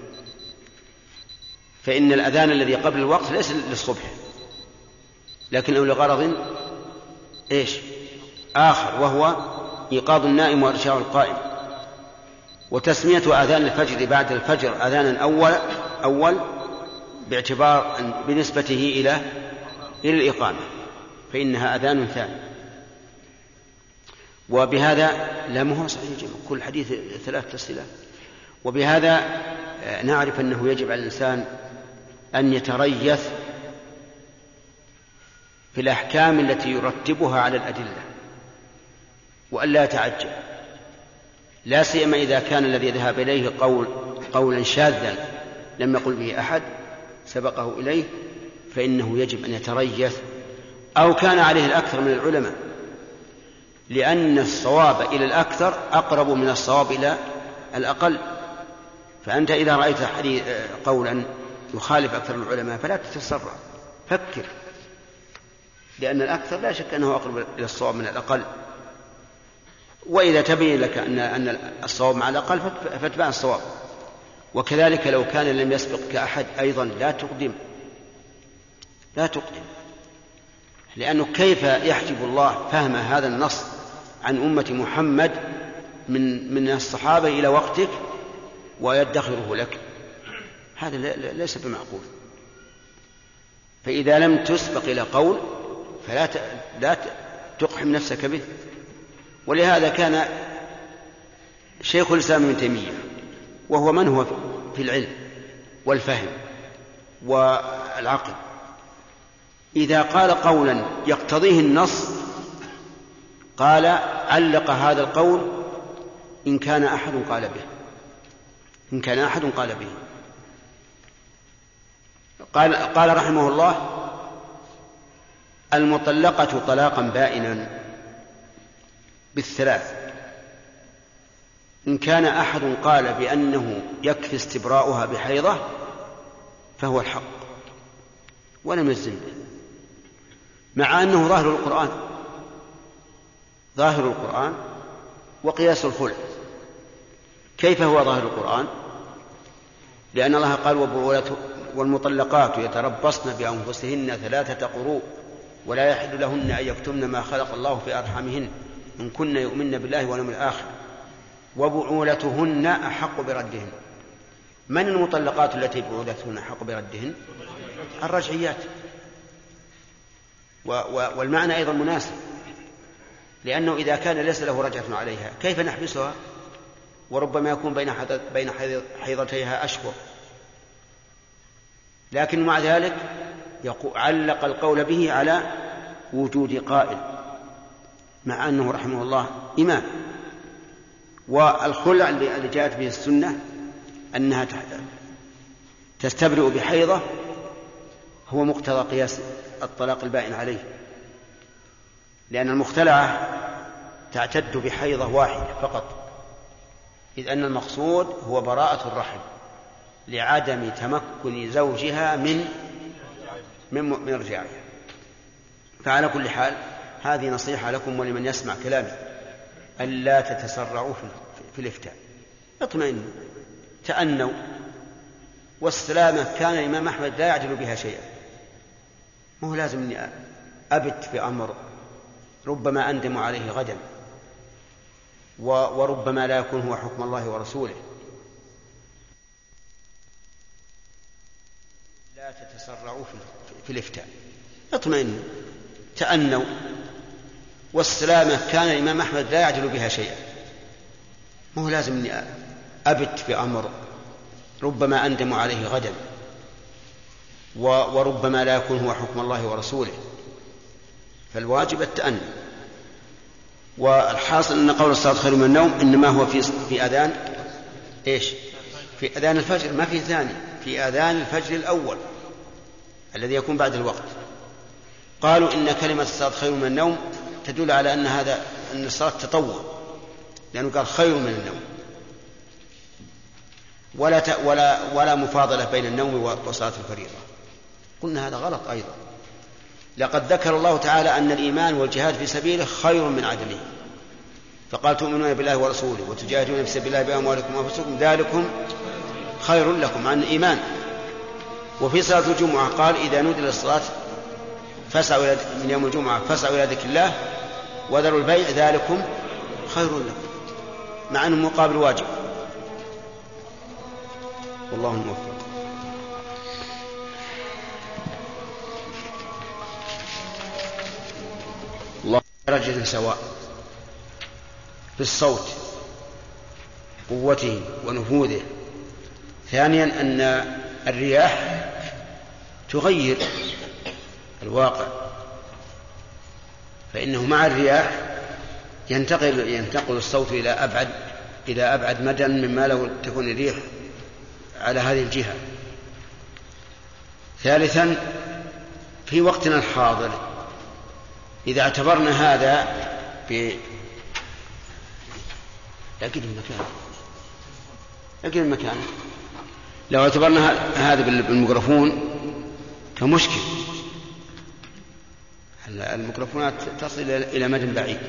فإن الأذان الذي قبل الوقت ليس للصبح لكنه لغرض إيش آخر، وهو إيقاظ النائم وإرجاع القائم. وتسمية أذان الفجر بعد الفجر أذانا أول أول باعتبار بنسبته إلى إلى الإقامة فإنها أذان ثاني. وبهذا لا مهو صحيح كل حديث ثلاث تسهيلات. وبهذا نعرف أنه يجب على الإنسان أن يتريث في الأحكام التي يرتبها على الأدلة وأن لا يتعجل، لا سيما إذا كان الذي ذهب إليه قول قولا شاذا لم يقل به أحد سبقه إليه، فإنه يجب أن يتريث، أو كان عليه الأكثر من العلماء، لأن الصواب إلى الأكثر أقرب من الصواب إلى الأقل. فأنت إذا رأيت قولا يخالف أكثر العلماء فلا تتسرع، فكر، لأن الأكثر لا شك أنه أقرب إلى الصواب من الأقل. وإذا تبين لك أن أن الصواب مع الأقل فاتبع الصواب. وكذلك لو كان لم يسبقك أحد أيضا لا تقدم لا تقدم، لأنه كيف يحجب الله فهم هذا النص عن أمة محمد من من الصحابة إلى وقتك ويدخره لك؟ هذا ليس بمعقول. فإذا لم تسبق إلى قول فلا لا تقحم نفسك به. ولهذا كان شيخ الإسلام ابن تيمية، وهو من هو في العلم والفهم والعقل، إذا قال قولا يقتضيه النص قال علق هذا القول إن كان أحد قال به، إن كان أحد قال به. قال, قال رحمه الله: المطلقة طلاقا بائنا بالثلاث إن كان أحد قال بأنه يكفي استبراؤها بحيضة فهو الحق ولم يجزم به، مع أنه ظاهر القرآن ظاهر القرآن وقياس الخلع. كيف هو ظاهر القرآن؟ لأن الله قال: والمطلقات يتربصن بأنفسهن ثلاثة قروء ولا يحل لهن أن يكتمن ما خلق الله في أرحامهن إن كن يؤمن بالله واليوم الآخر وبعولتهن أحق بردهن. من المطلقات التي بعولتهن أحق بردهن؟ الرجعيات. والمعنى أيضا مناسب، لأنه إذا كان ليس له رجعة عليها كيف نحبسها؟ وربما يكون بين حيضتيها أشهر. لكن مع ذلك علق القول به على وجود قائل، مع أنه رحمه الله إمام. والخلع اللي جاءت به السنة أنها تستبرئ بحيضة هو مقتضى قياس الطلاق البائن عليه، لأن المختلعة تعتد بحيضة واحدة فقط، إذ أن المقصود هو براءة الرحم لعدم تمكن زوجها من من من رجاعها. فعلى كل حال هذه نصيحة لكم ولمن يسمع كلامي ألا تتسرعوا في الإفتاء، اطمئنوا تأنوا. والسلامة كان الإمام أحمد لا يعجل بها شيئا، مو لازم أني أبت بأمر ربما أندم عليه غدا وربما لا يكون هو حكم الله ورسوله. لا تتسرعوا في الإفتاء، اطمئنوا تأنوا. والسلامة كان الإمام أحمد لا يعجل بها شيئا، مو لازم أني أبت بأمر ربما أندم عليه غدا وربما لا يكون هو حكم الله ورسوله. فالواجب التأني. والحاصل أن قول الصلاة خير من النوم إنما هو في في أذان إيش؟ في أذان الفجر، ما في ثاني، في أذان الفجر الأول الذي يكون بعد الوقت. قالوا إن كلمة الصلاة خير من النوم تدل على أن هذا أن الصلاة تطوع، لأنه قال خير من النوم، ولا ولا ولا مفاضلة بين النوم وصلاة الفريضة. قلنا هذا غلط أيضا. لقد ذكر الله تعالى أن الإيمان والجهاد في سبيله خير من عدمه، فقال: تؤمنون بالله ورسوله وتجاهدون في سبيل الله بأموالكم وأنفسكم ذلكم خير لكم عن الإيمان. وفي صلاة الجمعة قال: إذا نودي للصلاة فاسعوا من يوم الجمعة فاسعوا إلى ذكر الله وذروا البيع ذلكم خير لكم، مع أنه مقابل واجب. والله الموفق. الله درجة سواء في الصوت قوته ونفوذه. ثانيا أن الرياح تغير الواقع، فإنه مع الرياح ينتقل ينتقل الصوت إلى أبعد إلى أبعد مدى مما لو تكون الريح على هذه الجهة. ثالثا في وقتنا الحاضر إذا اعتبرنا هذا ب لكن المكان لكن المكان لو اعتبرنا هذا بالميكروفون كمشكل، الميكروفونات تصل إلى مدى بعيد،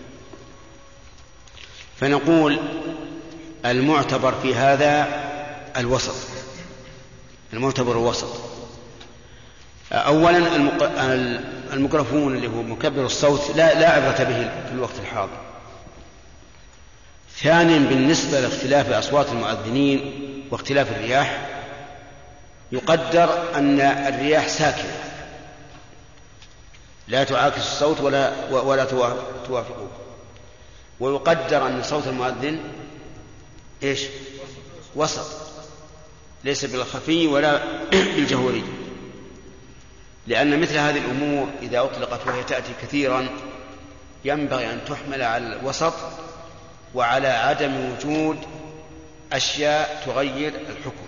فنقول المعتبر في هذا الوسط، المعتبر الوسط. أولا الميكروفون اللي هو مكبر الصوت لا, لا عبرة به في الوقت الحاضر. ثانيا بالنسبة لاختلاف أصوات المؤذنين واختلاف الرياح يقدر أن الرياح ساكنة لا تعاكس الصوت ولا, ولا توافقه، ويقدر أن صوت المؤذن إيش؟ وسط، ليس بالخفي ولا بالجهوري، لأن مثل هذه الأمور إذا أطلقت وهي تأتي كثيرا ينبغي أن تحمل على الوسط وعلى عدم وجود أشياء تغير الحكم.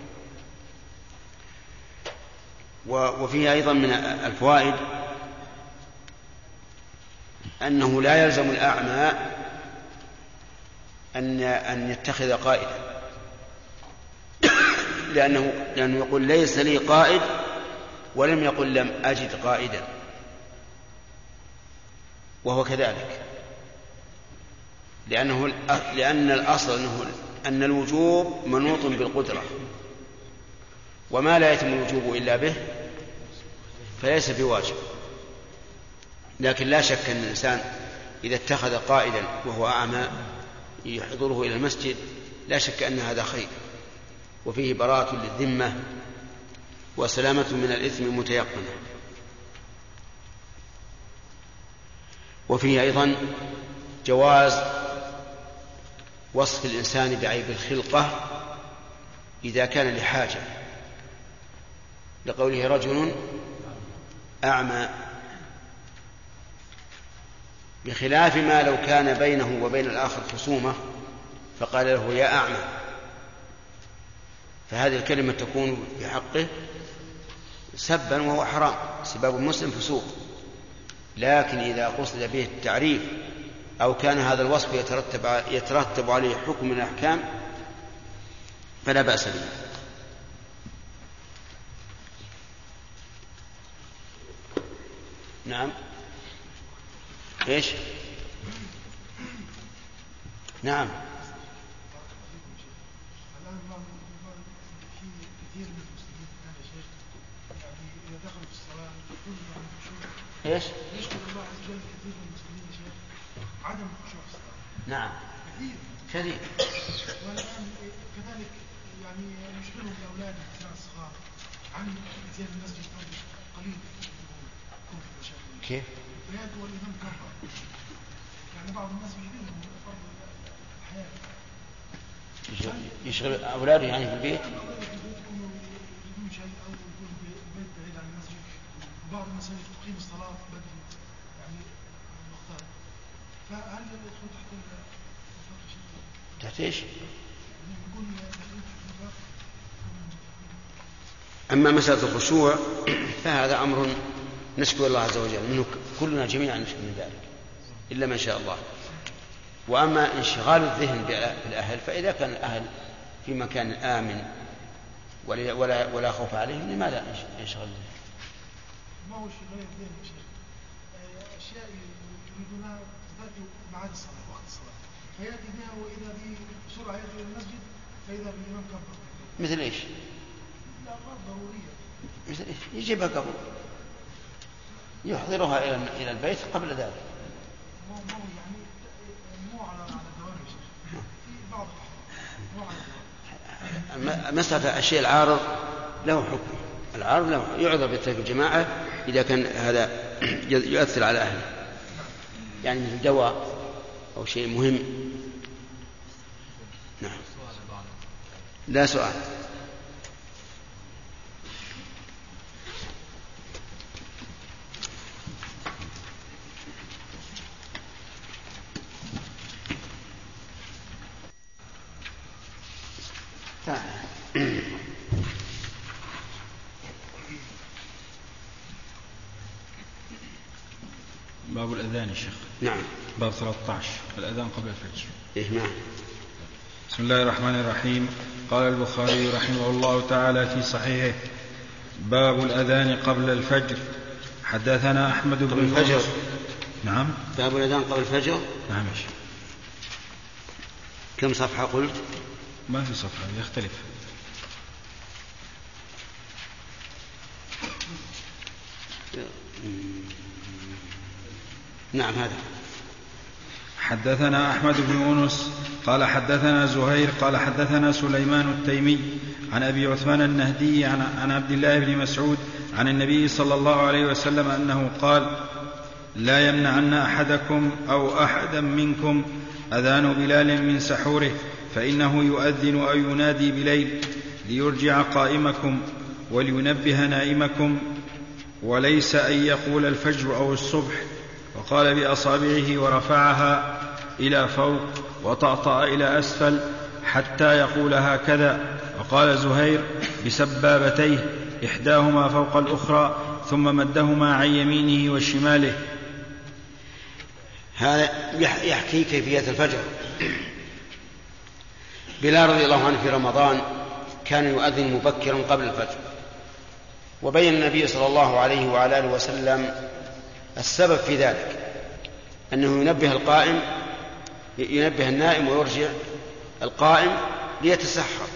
وفيه أيضا من الفوائد أنه لا يلزم الأعمى أن أن يتخذ قائدا، لأنه لأنه يقول ليس لي قائد، ولم يقل لم أجد قائدا، وهو كذلك، لأنه لأن الأصل أنه أن الوجوب منوط بالقدرة، وما لا يتم الوجوب إلا به فليس بواجب. لكن لا شك أن الإنسان إذا اتخذ قائدا وهو أعمى يحضره إلى المسجد لا شك أن هذا خير، وفيه براءة للذمة وسلامة من الإثم متيقنة. وفيه أيضا جواز وصف الإنسان بعيب الخلقة إذا كان لحاجة، لقوله رجل أعمى، بخلاف ما لو كان بينه وبين الآخر خصومة فقال له يا أعمى، فهذه الكلمة تكون في حقه سبا وهو حرام، سباب المسلم فسوق. لكن إذا قصد به التعريف أو كان هذا الوصف يترتب, يترتب عليه حكم من الأحكام فلا بأس به. نعم. إيش؟ نعم. ايش؟ يشكر الله عز وجل كثير من المسلمين يا شيخ عدم الخشوع في الصلاة. نعم. كثير. شديد. والآن كذلك يعني يشغلهم الأولاد الأبناء الصغار عن اتيان المسجد قليل. كيف؟ فيأتوا والإمام كبر. يعني بعض الناس يشغلهم فرض الحياة. يشغل أولاده يعني في البيت؟ يجدون شيء أو يكون البيت بعيد عن المسجد. بعض المساجد تقيم الصلاة بدري يعني وقتها، فهل يدخل تحت النفاق شيء؟ تحت ايش؟ يكون النفاق. أما مسألة الخشوع فهذا أمر نشكر الله عز وجل منه، كلنا جميعا نشكر من ذلك إلا من شاء الله. وأما انشغال الذهن بالأهل فإذا كان الأهل في مكان آمن ولا ولا, ولا خوف عليهم لماذا ينشغل الذهن؟ ما هو شغال الذهن يا شيخ؟ أشياء يريدونها تأتي بعد الصلاة وقت الصلاة فيأتي بها وإذا بسرعة يأتي إلى المسجد فإذا بالإمام كبر. مثل إيش؟ لا أمراض ضرورية. مثل إيش؟ يجيبها قبل يحضرها إلى إلى البيت قبل ذلك. مو مو يعني مو على على الدوام يا شيخ. في بعض الأحيان مو على الدوام. مسألة الشيء العارض له حكم، العارض له يعذر بترك الجماعة إذا كان هذا يؤثر على أهله، يعني مثل دواء أو شيء مهم. نعم. لا سؤال. باب الأذان يا شيخ. نعم. باب ثلاثة عشر الأذان قبل الفجر. إيه نعم. بسم الله الرحمن الرحيم. قال البخاري رحمه الله تعالى في صحيحه باب الأذان قبل الفجر. حدثنا أحمد بن الفجر. نعم. باب الأذان قبل الفجر. نعم يا شيخ. كم صفحة قلت؟ ما في صفحة يختلف. نعم هذا. حدثنا أحمد بن يونس قال حدثنا زهير قال حدثنا سليمان التيمي عن أبي عثمان النهدي عن عبد الله بن مسعود عن النبي صلى الله عليه وسلم أنه قال: لا يمنعن أحدكم أو أحدا منكم أذان بلال من سحوره، فإنه يؤذن أو ينادي بليل ليرجع قائمكم ولينبه نائمكم، وليس أن يقول الفجر أو الصبح. وقال بأصابعه ورفعها إلى فوق وطأطأ إلى أسفل حتى يقول هكذا. وقال زهير بسبابتيه إحداهما فوق الأخرى ثم مدهما عن يمينه وشماله. هذا يحكي كيفية الفجر. بلال رضي الله عنه في رمضان كان يؤذن مبكرا قبل الفجر، وبين النبي صلى الله عليه وعلى آله وسلم السبب في ذلك أنه ينبه القائم ينبه النائم ويرجع القائم ليتسحر،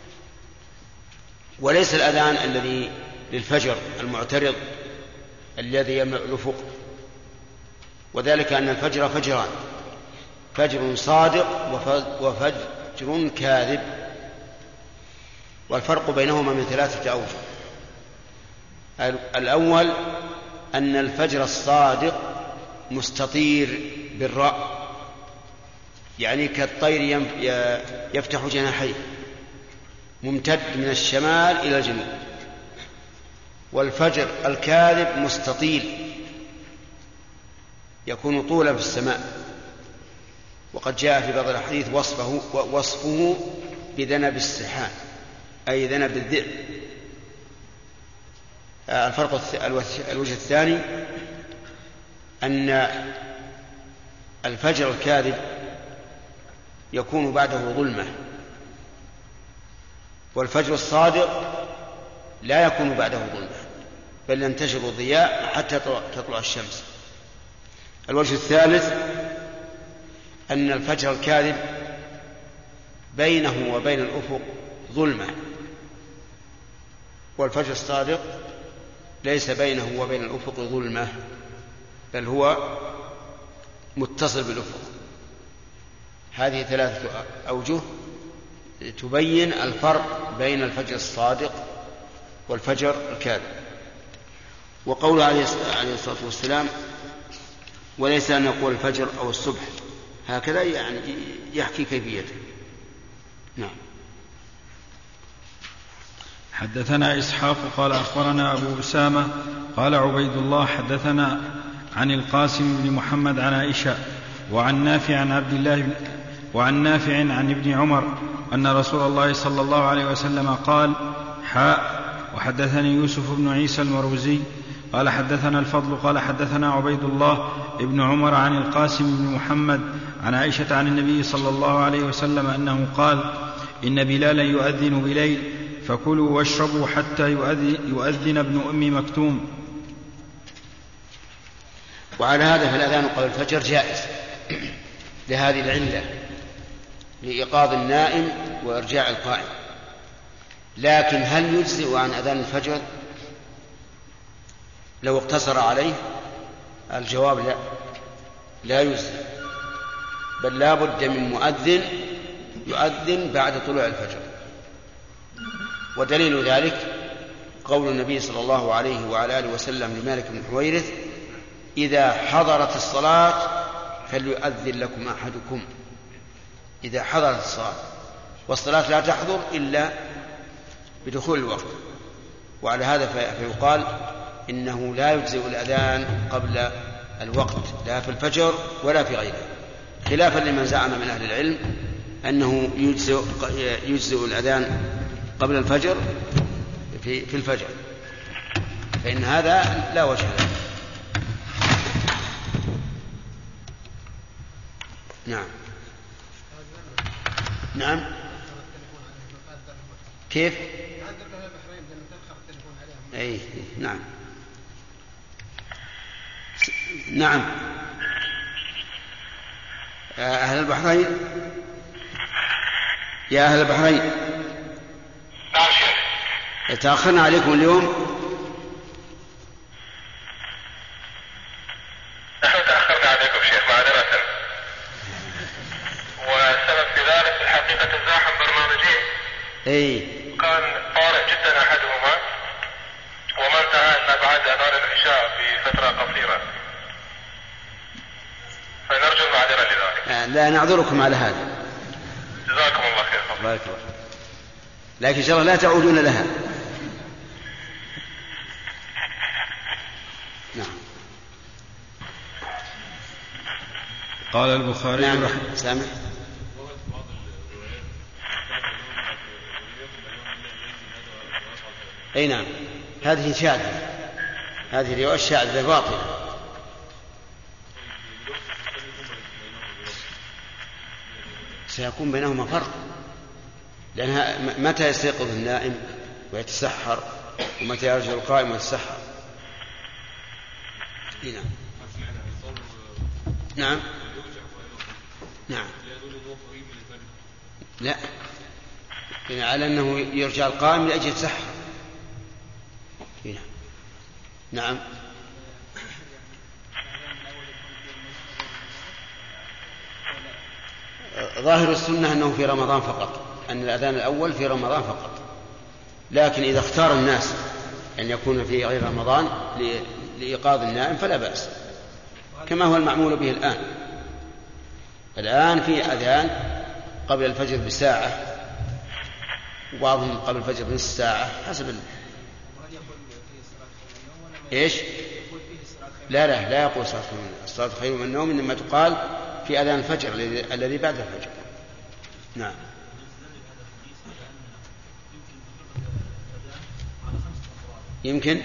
وليس الأذان الذي للفجر المعترض الذي يملأ الأفق، وذلك أن الفجر فجران: فجر صادق وفجر كاذب، والفرق بينهما من ثلاثة أوجه. الأول أن الفجر الصادق مستطير بالراء، يعني كالطير يفتح جناحيه ممتد من الشمال إلى الجنوب. والفجر الكاذب مستطيل يكون طولا في السماء، وقد جاء في بعض الحديث وصفه, وصفه بذنب السحان أي ذنب الذئب. الفرق الوجه الثاني أن الفجر الكاذب يكون بعده ظلمة، والفجر الصادق لا يكون بعده ظلمة بل ينتشر الضياء حتى تطلع الشمس. الوجه الثالث أن الفجر الكاذب بينه وبين الأفق ظلمة، والفجر الصادق ليس بينه وبين الأفق ظلمة بل هو متصل بالأفق. هذه ثلاثة أوجه تبين الفرق بين الفجر الصادق والفجر الكاذب. وقوله عليه الصلاة والسلام: وليس أن يقول الفجر أو الصبح، هكذا يعني يحكي كيفيته. نعم. حدثنا إسحاق قال أخبرنا أبو أسامة قال عبيد الله حدثنا عن القاسم بن محمد عن عائشة وعن نافع عن عبد الله وعن نافع عن ابن عمر أن رسول الله صلى الله عليه وسلم قال: حاء. وحدثني يوسف بن عيسى المروزي قال حدثنا الفضل قال حدثنا عبيد الله ابن عمر عن القاسم بن محمد عن عائشة عن النبي صلى الله عليه وسلم أنه قال: إن بلالا يؤذن بليل فكلوا واشربوا حتى يؤذن ابن أم مكتوم. وعلى هذا فالأذان قبل الفجر جائز لهذه العلة، لإيقاظ النائم وإرجاع القائم. لكن هل يجزئ عن أذان الفجر لو اقتصر عليه؟ الجواب لا، لا يجزئ، بل لا بد من مؤذن يؤذن بعد طلوع الفجر. ودليل ذلك قول النبي صلى الله عليه وعلى آله وسلم لمالك بن حويرث: إذا حضرت الصلاة فليؤذن لكم أحدكم. إذا حضرت الصلاة، والصلاة لا تحضر إلا بدخول الوقت. وعلى هذا فيقال إنه لا يجزئ الأذان قبل الوقت لا في الفجر ولا في غيره، خلافا لمن زعم من أهل العلم أنه يجزئ, يجزئ الأذان قبل الفجر في, في الفجر، فإن هذا لا وجه له. نعم. نعم. كيف؟ أي نعم. نعم. أهل البحرين، يا أهل البحرين، تأخرنا عليكم اليوم. شيخ معذرة. والسبب في ذلك في الحقيقة تزاحم برنامجين. اي كان طارئ جدا احدهما وما انتهى الا بعد اذان العشاء بفترة قصيرة. فنرجو المعذرة لذلك. لا نعذركم على هذا. جزاكم الله خير. بارك الله. لكن ان شاء الله لا تعودون لها. نعم. قال البخاري نعم. رحمه سامع. اي نعم، هذه شاذة، هذه الرواية شاذة باطلة. سيكون بينهما فرق، لأنها متى يستيقظ النائم ويتسحر ومتى يرجع القائم ويتسحر. نعم نعم نعم لا، يعني على أنه يرجع القائم لأجل يتسحر. نعم نعم. ظاهر السنة أنه في رمضان فقط، أن الأذان الأول في رمضان فقط، لكن إذا اختار الناس أن يكون في غير رمضان لإيقاظ النائم فلا بأس، كما هو المعمول به الآن. الآن في أذان قبل الفجر بساعة، وبعضهم قبل الفجر بنصف ساعة حسب ال... إيش؟ لا لا لا يقول الصلاة خير من النوم، إنما تقال في أذان الفجر الذي بعد الفجر. نعم. يمكن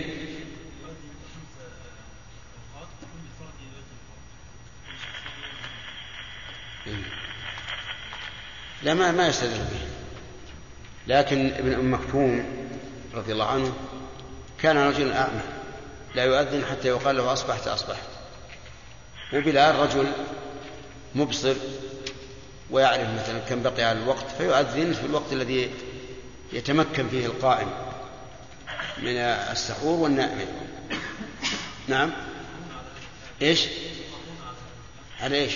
لا ما ما يستدل به، لكن ابن أم مكتوم رضي الله عنه كان رجلا أعمى لا يؤذن حتى يقال له أصبحت أصبحت، وبلال رجل مبصر ويعرف مثلا كم بقي على الوقت فيؤذن في الوقت الذي يتمكن فيه القائم من السحور والنائم. نعم. إيش على إيش؟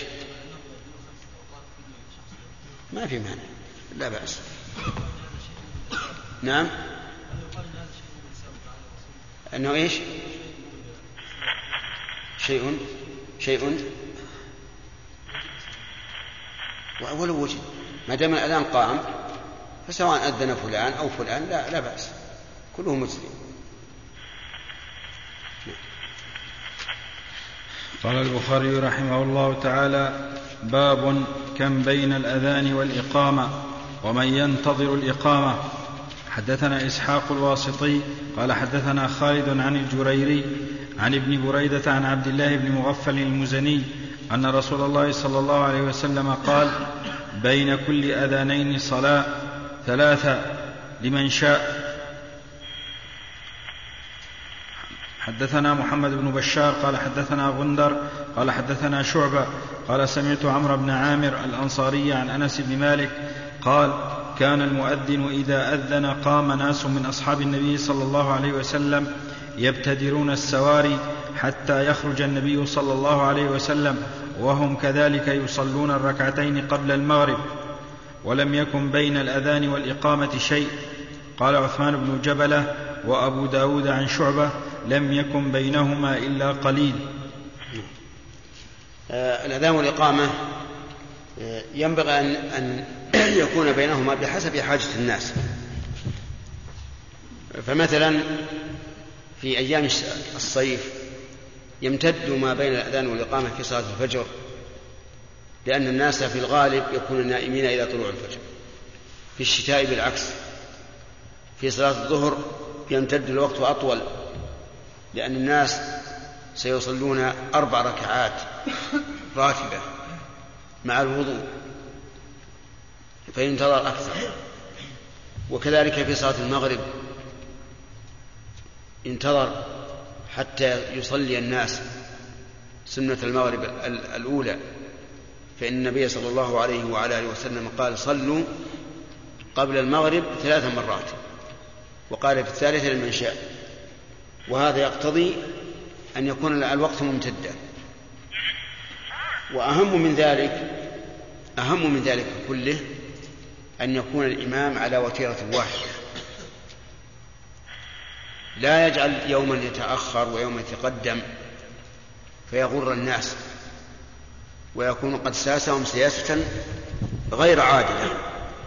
ما في مانع، لا بأس. نعم. أنه إيش؟ شيء شيء ولو وجد، ما دام الأذان قائم فسواء أذن فلان أو فلان لا لا بأس، كله مسلم. قال البخاري رحمه الله تعالى: باب كم بين الأذان والإقامة ومن ينتظر الإقامة. حدثنا إسحاق الواسطي قال حدثنا خالد عن الجريري عن ابن بريدة عن عبد الله بن مغفل المزني أن رسول الله صلى الله عليه وسلم قال: بين كل أذانين صلاة ثلاثة لمن شاء. حدثنا محمد بن بشار قال حدثنا غندر قال حدثنا شعبة قال سمعت عمرو بن عامر الأنصاري عن أنس بن مالك قال: كان المؤذن إذا أذن قام ناس من أصحاب النبي صلى الله عليه وسلم يبتدرون السواري حتى يخرج النبي صلى الله عليه وسلم وهم كذلك يصلون الركعتين قبل المغرب، ولم يكن بين الأذان والإقامة شيء. قال عثمان بن جبلة وأبو داود عن شعبة: لم يكن بينهما إلا قليل. آه الأذان والإقامة آه ينبغي أن, أن يكون بينهما بحسب حاجة الناس. فمثلا في أيام الصيف يمتد ما بين الأذان والإقامة في صلاة الفجر، لأن الناس في الغالب يكونون نائمين إلى طلوع الفجر. في الشتاء بالعكس، في صلاة الظهر يمتد الوقت أطول، لأن الناس سيصلون أربع ركعات راتبة مع الوضوء فينتظر أكثر. وكذلك في صلاة المغرب انتظر حتى يصلي الناس سنة المغرب الأولى، فإن النبي صلى الله عليه وعلى آله وسلم قال: صلوا قبل المغرب ثلاث مرات، وقال في الثالثة لمن شاء. وهذا يقتضي أن يكون الوقت ممتدا. وأهم من ذلك أهم من ذلك كله أن يكون الإمام على وتيرة واحدة، لا يجعل يوما يتأخر ويوما يتقدم فيغر الناس ويكون قد ساسهم سياسة غير عادلة.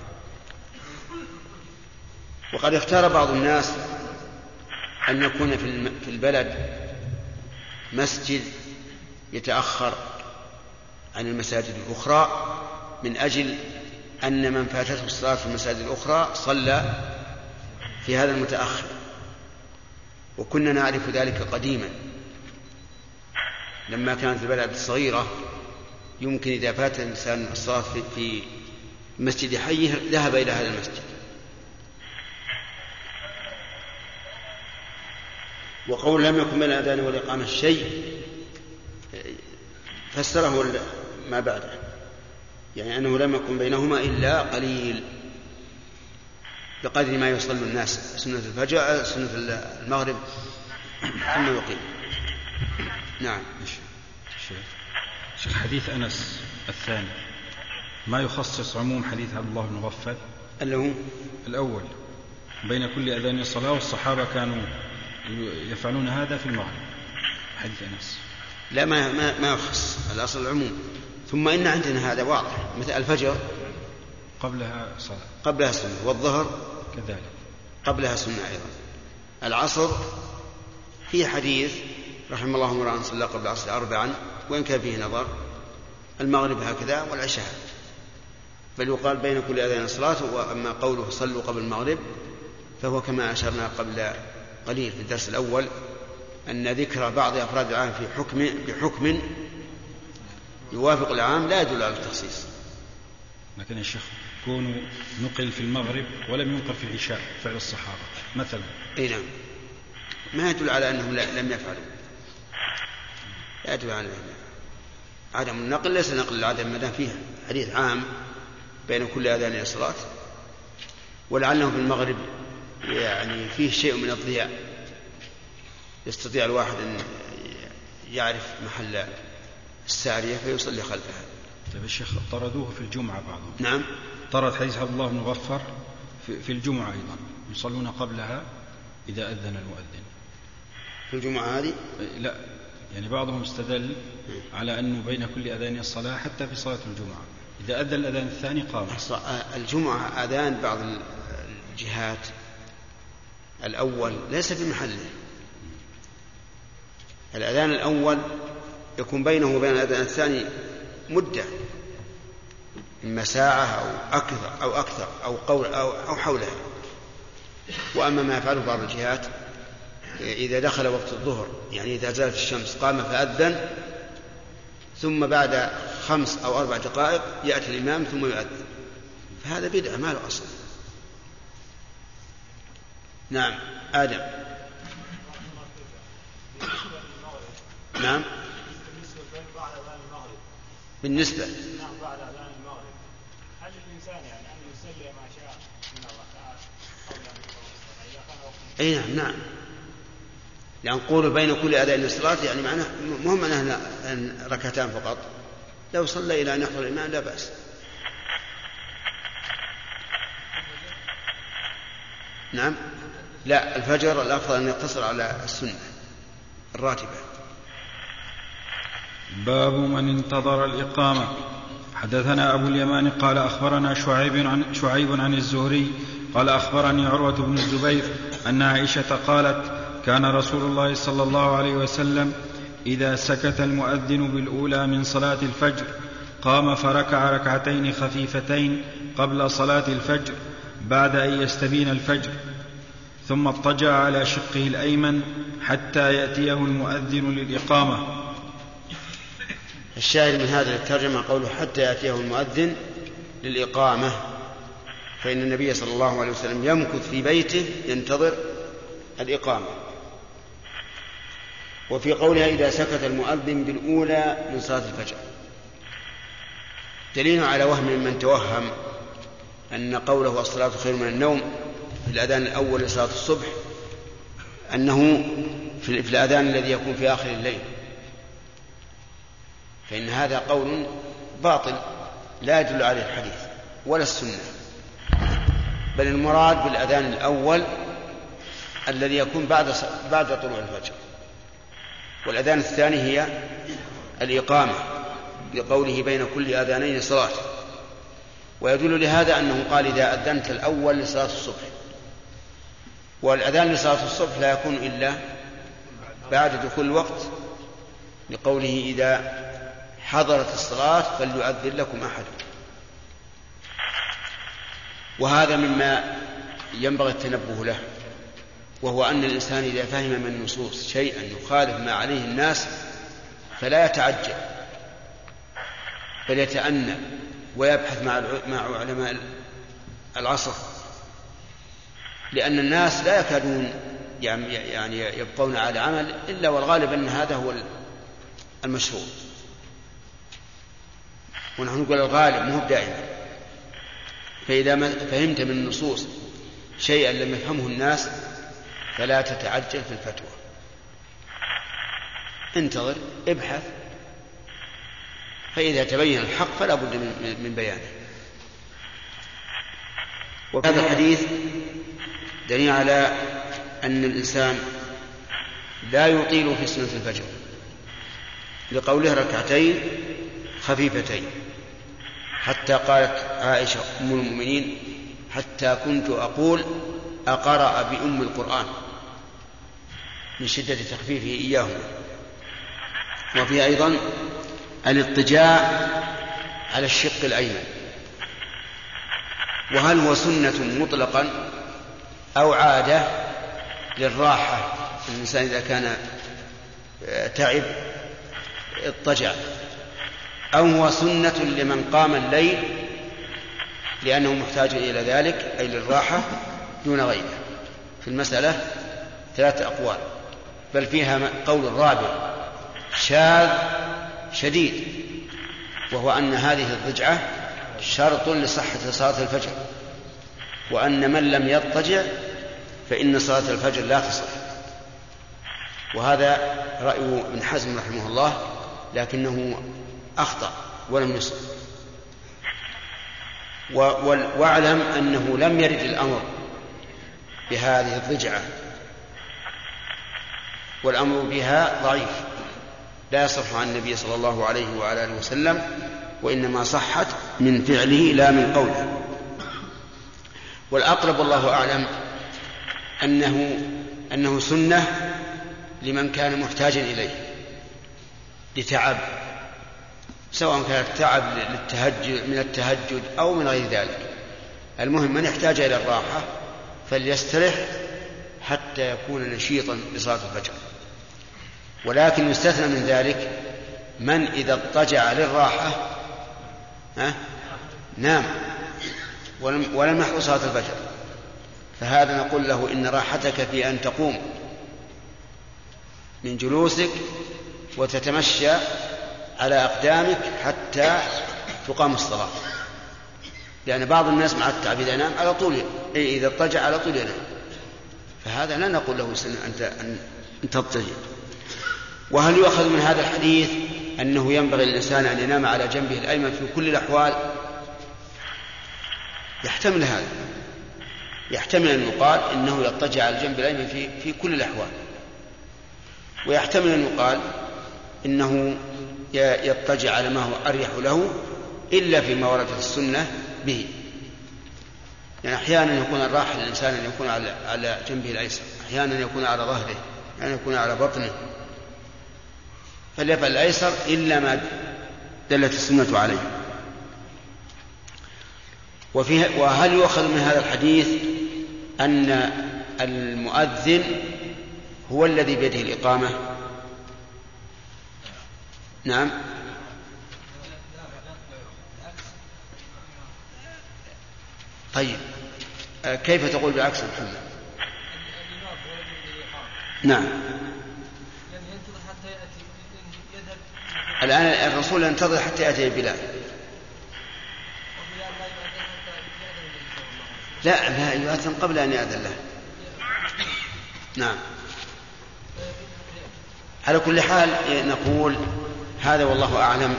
وقد اختار بعض الناس أن يكون في البلد مسجد يتأخر عن المساجد الأخرى من أجل أن من فاتته الصلاة في المساجد الأخرى صلى في هذا المتأخر، وكنا نعرف ذلك قديما لما كانت البلد صغيرة يمكن إذا فات الإنسان الصلاة في مسجد حيه ذهب إلى هذا المسجد. وقول لم يكن بين الأذان والإقامة شيء فسره ما بعده، يعني أنه لم يكن بينهما إلا قليل بقدر ما يصلي الناس سنة الفجر سنة المغرب ثم يقيم. نعم. شيخ حديث أنس الثاني ما يخصص عموم حديث عبد الله بن مغفل اللي هو الأول بين كل أذان صلاة، والصحابة كانوا يفعلون هذا في المغرب حديث أنس. لا ما ما, ما يخص، الأصل العموم. ثم إن عندنا هذا واضح، مثل الفجر قبلها صلاة قبلها سنة، والظهر كذلك قبلها سنة أيضا. العصر في حديث رحم الله امرأ صلى قبل العصر أربعا وإن كان فيه نظر، المغرب هكذا والعشاء، بل يقال بين كل أذان صلاة. وأما قوله صلوا قبل المغرب فهو كما أشرنا قبل قليل في الدرس الأول أن ذكر بعض أفراد العام في حكم بحكم يوافق العام لا يدل على التخصيص. لكن يا شيخ كونوا نقل في المغرب ولم ينقل في العشاء فعل الصحابة مثلا، اي نعم، ما يدل على أنهم لم يفعلوا، لا يدل على عدم النقل، ليس نقل العدم ما دام فيه حديث عام بين كل أذان صلاة. ولعله في المغرب يعني فيه شيء من الضياء يستطيع الواحد أن يعرف محل السارية فيصلي خلفها. طيب الشيخ طردوه في الجمعة بعضهم. نعم، طرد حديث عبد الله بن مغفر في, في الجمعة أيضا يصلون قبلها إذا أذن المؤذن. في الجمعة هذه؟ لا، يعني بعضهم استدل على أنه بين كل أذان الصلاة حتى في صلاة الجمعة إذا أذن الأذان الثاني قام. الجمعة أذان بعض الجهات الأول ليس في محله. الأذان الأول يكون بينه وبين الأذان الثاني مدة إما ساعة أو أكثر أو أكثر أو قول أو, أو حولها. وأما ما يفعله بعض الجهات إذا دخل وقت الظهر، يعني إذا زالت الشمس قام فأذن، ثم بعد خمس أو أربع دقائق يأتي الإمام ثم يؤذن، فهذا بدعة ما له أصل. نعم آدم. نعم بالنسبة نعم بعد أذان المغرب هل الإنسان يعني أن يصلي ما شاء من الركعات قبل أي نعم نعم يعني نقول بين كل أذان الصلاة يعني معناه مهم أنها ركعتان فقط، لو صلى إلى أن يحضر الإمام لا بأس. نعم لا، الفجر الأفضل أن يقتصر على السنة الراتبة. باب من انتظر الإقامة. حدثنا أبو اليمان قال أخبرنا شعيب عن, شعيب عن الزهري قال أخبرني عروة بن الزبير أن عائشة قالت كان رسول الله صلى الله عليه وسلم إذا سكت المؤذن بالأولى من صلاة الفجر قام فركع ركعتين خفيفتين قبل صلاة الفجر بعد أن يستبين الفجر، ثم اضطجع على شقه الأيمن حتى يأتيه المؤذن للإقامة. الشاهد من هذا الترجمة قوله حتى يأتيه المؤذن للإقامة، فإن النبي صلى الله عليه وسلم يمكث في بيته ينتظر الإقامة. وفي قولها إذا سكت المؤذن بالأولى من صلاة الفجر دليل على وهم من توهم أن قوله الصلاة خير من النوم في الأذان الأول لصلاة الصبح أنه في الأذان الذي يكون في آخر الليل، فإن هذا قول باطل لا يدل عليه الحديث ولا السنة، بل المراد بالأذان الأول الذي يكون بعد بعد طلوع الفجر، والأذان الثاني هي الإقامة لقوله بين كل أذانين صلاة. ويدل لهذا أنه قال إذا أذنت الأول لصلاة الصبح، والأذان لصلاة الصبح لا يكون إلا بعد دخول الوقت لقوله إذا حضرت الصلاة فليؤذن لكم أحد. وهذا مما ينبغي التنبه له، وهو أن الإنسان إذا فهم من النصوص شيئا يخالف ما عليه الناس فلا يتعجل، بل يتأنى ويبحث مع علماء العصر، لأن الناس لا يكادون يعني يبقون على عمل إلا والغالب أن هذا هو المشروع، ونحن نقول الغالب مو دائما. فإذا ما فهمت من النصوص شيئا لم يفهمه الناس فلا تتعجل في الفتوى، انتظر ابحث، فإذا تبين الحق فلا بد من بيانه. وهذا الحديث دليل على أن الإنسان لا يطيل في سنة الفجر لقوله ركعتين خفيفتين، حتى قالت عائشة أم المؤمنين حتى كنت أقول أقرأ بأم القرآن من شدة تخفيفه إياهما. وفي أيضا الاضطجاع على الشق الأيمن، وهل هو سنة مطلقا أو عادة للراحة؟ الإنسان إذا كان تعب اضطجع، أو هو سنة لمن قام الليل لأنه محتاج إلى ذلك أي للراحة دون غيره؟ في المسألة ثلاثة أقوال، بل فيها قول الرابع شاذ شديد، وهو أن هذه الضجعة شرط لصحة صلاة الفجر، وأن من لم يضطجع فإن صلاة الفجر لا تصح. وهذا رأي ابن حزم رحمه الله، لكنه أخطأ ولم يصح. واعلم أنه لم يرد الأمر بهذه الضجعة، والأمر بها ضعيف لا يصح عن النبي صلى الله عليه وعلى آله وسلم، وإنما صحت من فعله لا من قوله. والأقرب والله أعلم أنه, أنه سنة لمن كان محتاجا إليه لتعب، سواء كان التعب للتهجد من التهجد أو من غير ذلك. المهم من يحتاج إلى الراحة فليسترح حتى يكون نشيطا لصلاة الفجر. ولكن يستثنى من ذلك من إذا اضطجع للراحة ها نام ولم, ولم يحضر صلاة الفجر، فهذا نقول له إن راحتك في أن تقوم من جلوسك وتتمشى على أقدامك حتى تقام الصلاة، لأن بعض الناس مع التعب إذا نام على طول، إذا اضطجع على طول ينام، فهذا لا نقول له سنة أن تضطجع. وهل يؤخذ من هذا الحديث أنه ينبغي للإنسان أن ينام على جنبه الأيمن في كل الأحوال؟ يحتمل هذا، يحتمل أن يقال إنه يضطجع على الجنب الأيمن في, في كل الأحوال، ويحتمل أن يقال إنه يضطجع على ما هو أريح له إلا فيما وردت السنة به. يعني أحيانا يكون الراحة للإنسان أن يكون على, على جنبه الأيسر، أحيانا يكون على ظهره، أحيانا يكون على بطنه، فليفعل الأيسر إلا ما دلت السنة عليه. وفيه وهل يؤخذ من هذا الحديث أن المؤذن هو الذي بيده الإقامة؟ نعم. طيب كيف تقول بالعكس محمد؟ نعم. الآن الرسول ينتظر حتى يأتي بلال. لا لا يؤذن قبل أن يأذن له. نعم. على كل حال نقول هذا والله أعلم.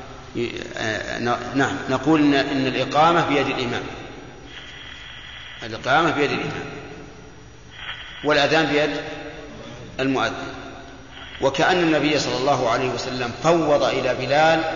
نعم نقول إن الإقامة بيد الإمام، الإقامة بيد الإمام والأذان بيد المؤذن. وكأن النبي صلى الله عليه وسلم فوض إلى بلال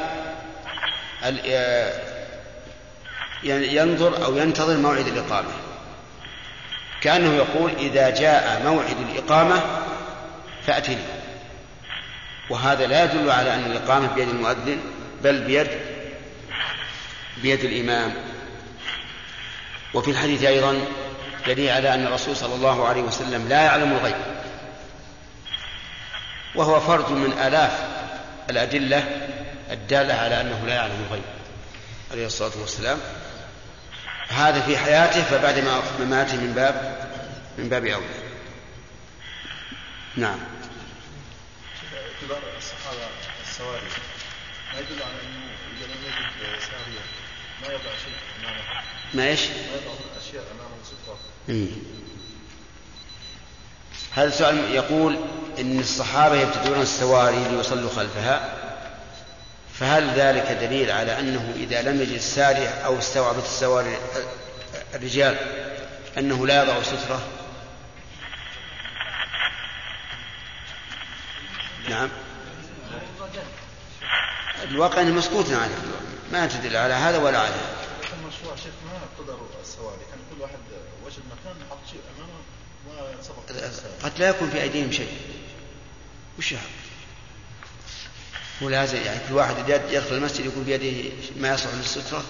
ينظر أو ينتظر موعد الإقامة، كأنه يقول إذا جاء موعد الإقامة فأتني. وهذا لا يدل على أن الإقامة بيد المؤذن بل بيد بيد الإمام. وفي الحديث أيضا دليل على أن الرسول صلى الله عليه وسلم لا يعلم الغيب، وهو فرد من آلاف الأدلة الدالة على أنه لا يعلم الغيب عليه الصلاة والسلام. هذا في حياته، فبعد ما مماته من باب من باب أولى. نعم. كبار الصحابة السواري ما يدل على أنه إذا لم يجد سارية ما يضع شيء أمامه. ما إيش؟ ما يضع أشياء أمامه سترة. هذا السؤال يقول إن الصحابة يبتدون السواري ليصلوا خلفها، فهل ذلك دليل على أنه إذا لم يجد سارية أو استوعبت السواري الرجال أنه لا يضع سترة؟ نعم. الواقع أنه مسكوت عنه، ما تدل على هذا ولا على هذا. المشروع شيخ ما قدر السواري، كان كل واحد وجد مكان حط شيء أمامه وسبق. قد لا يكون في أيديهم شيء. وش هذا؟ ولازم يعني كل واحد يدخل المسجد يكون بيده ما يصلح للسترة.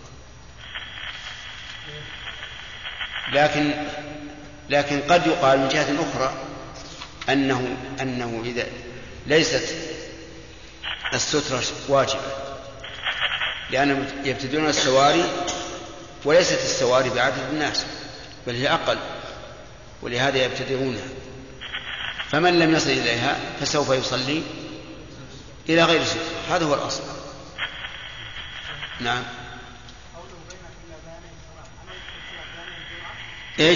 لكن لكن قد يقال من جهة أخرى أنه أنه إذا ليست السترة واجبة، لأنهم يبتدون السواري وليست السواري بعدد الناس بل هي أقل، ولهذا يبتدئونها. فمن لم يصل إليها فسوف يصلي إلى غير سترة، هذا هو الأصل. نعم. إيش؟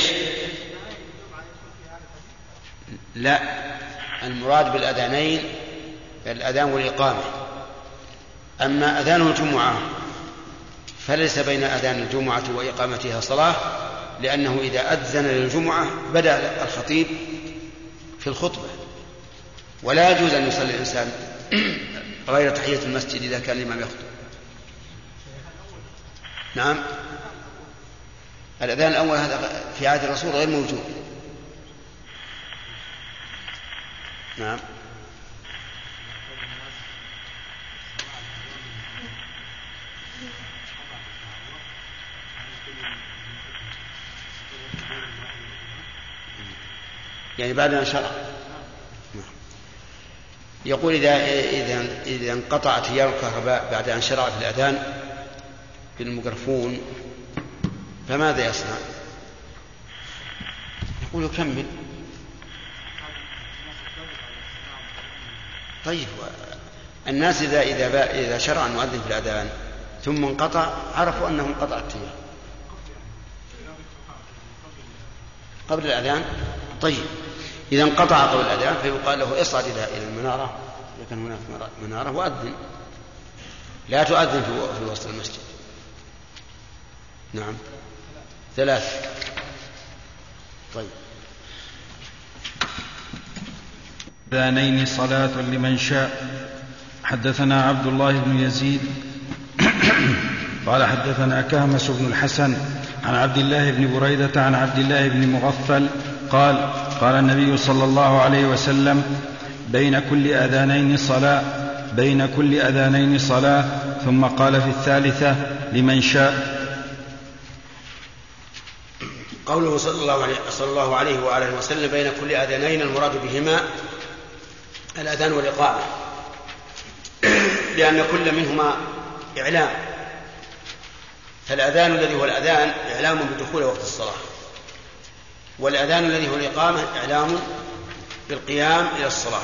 لا، المراد بالأذانين الأذان والإقامة. أما أذان الجمعة فليس بين أذان الجمعة وإقامتها صلاة، لأنه إذا أذن للجمعة بدأ الخطيب في الخطبة، ولا يجوز أن يصلي الإنسان غير تحية المسجد إذا كان الإمام يخطب. نعم. الأذان الأول هذا في عهد الرسول غير موجود. نعم. يعني بعد أن شرع. يقول إذا إذا إذا انقطعت تيار الكهرباء بعد أن شرع في الأذان بالميكروفون فماذا يصنع؟ يقول يكمل. طيب الناس إذا إذا إذا شرع المؤذن في الأذان ثم انقطع عرفوا أنه انقطع التيار قبل الأذان. طيب إذا انقطع قبل الأذان فيقال له اصعد إلى المنارة إذا كان هناك منارة وأذن، لا تؤذن في وسط المسجد. نعم. ثلاث. طيب. أذانين صلاة لمن شاء. حدثنا عبد الله بن يزيد قال حدثنا كهمس بن الحسن عن عبد الله بن بريدة عن عبد الله بن مغفل قال قال النبي صلى الله عليه وسلم بين كل أذانين صلاة بين كل أذانين صلاة ثم قال في الثالثة لمن شاء. قوله صلى الله عليه, صلى الله عليه وآله وسلم بين كل أذانين المراد بهما الأذان والإقامة، لأن كل منهما إعلام. فالأذان الذي هو الأذان إعلام بدخول وقت الصلاة، والأذان الذي هو الإقامة إعلام بالقيام إلى الصلاة.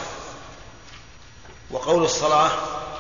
وقول الصلاة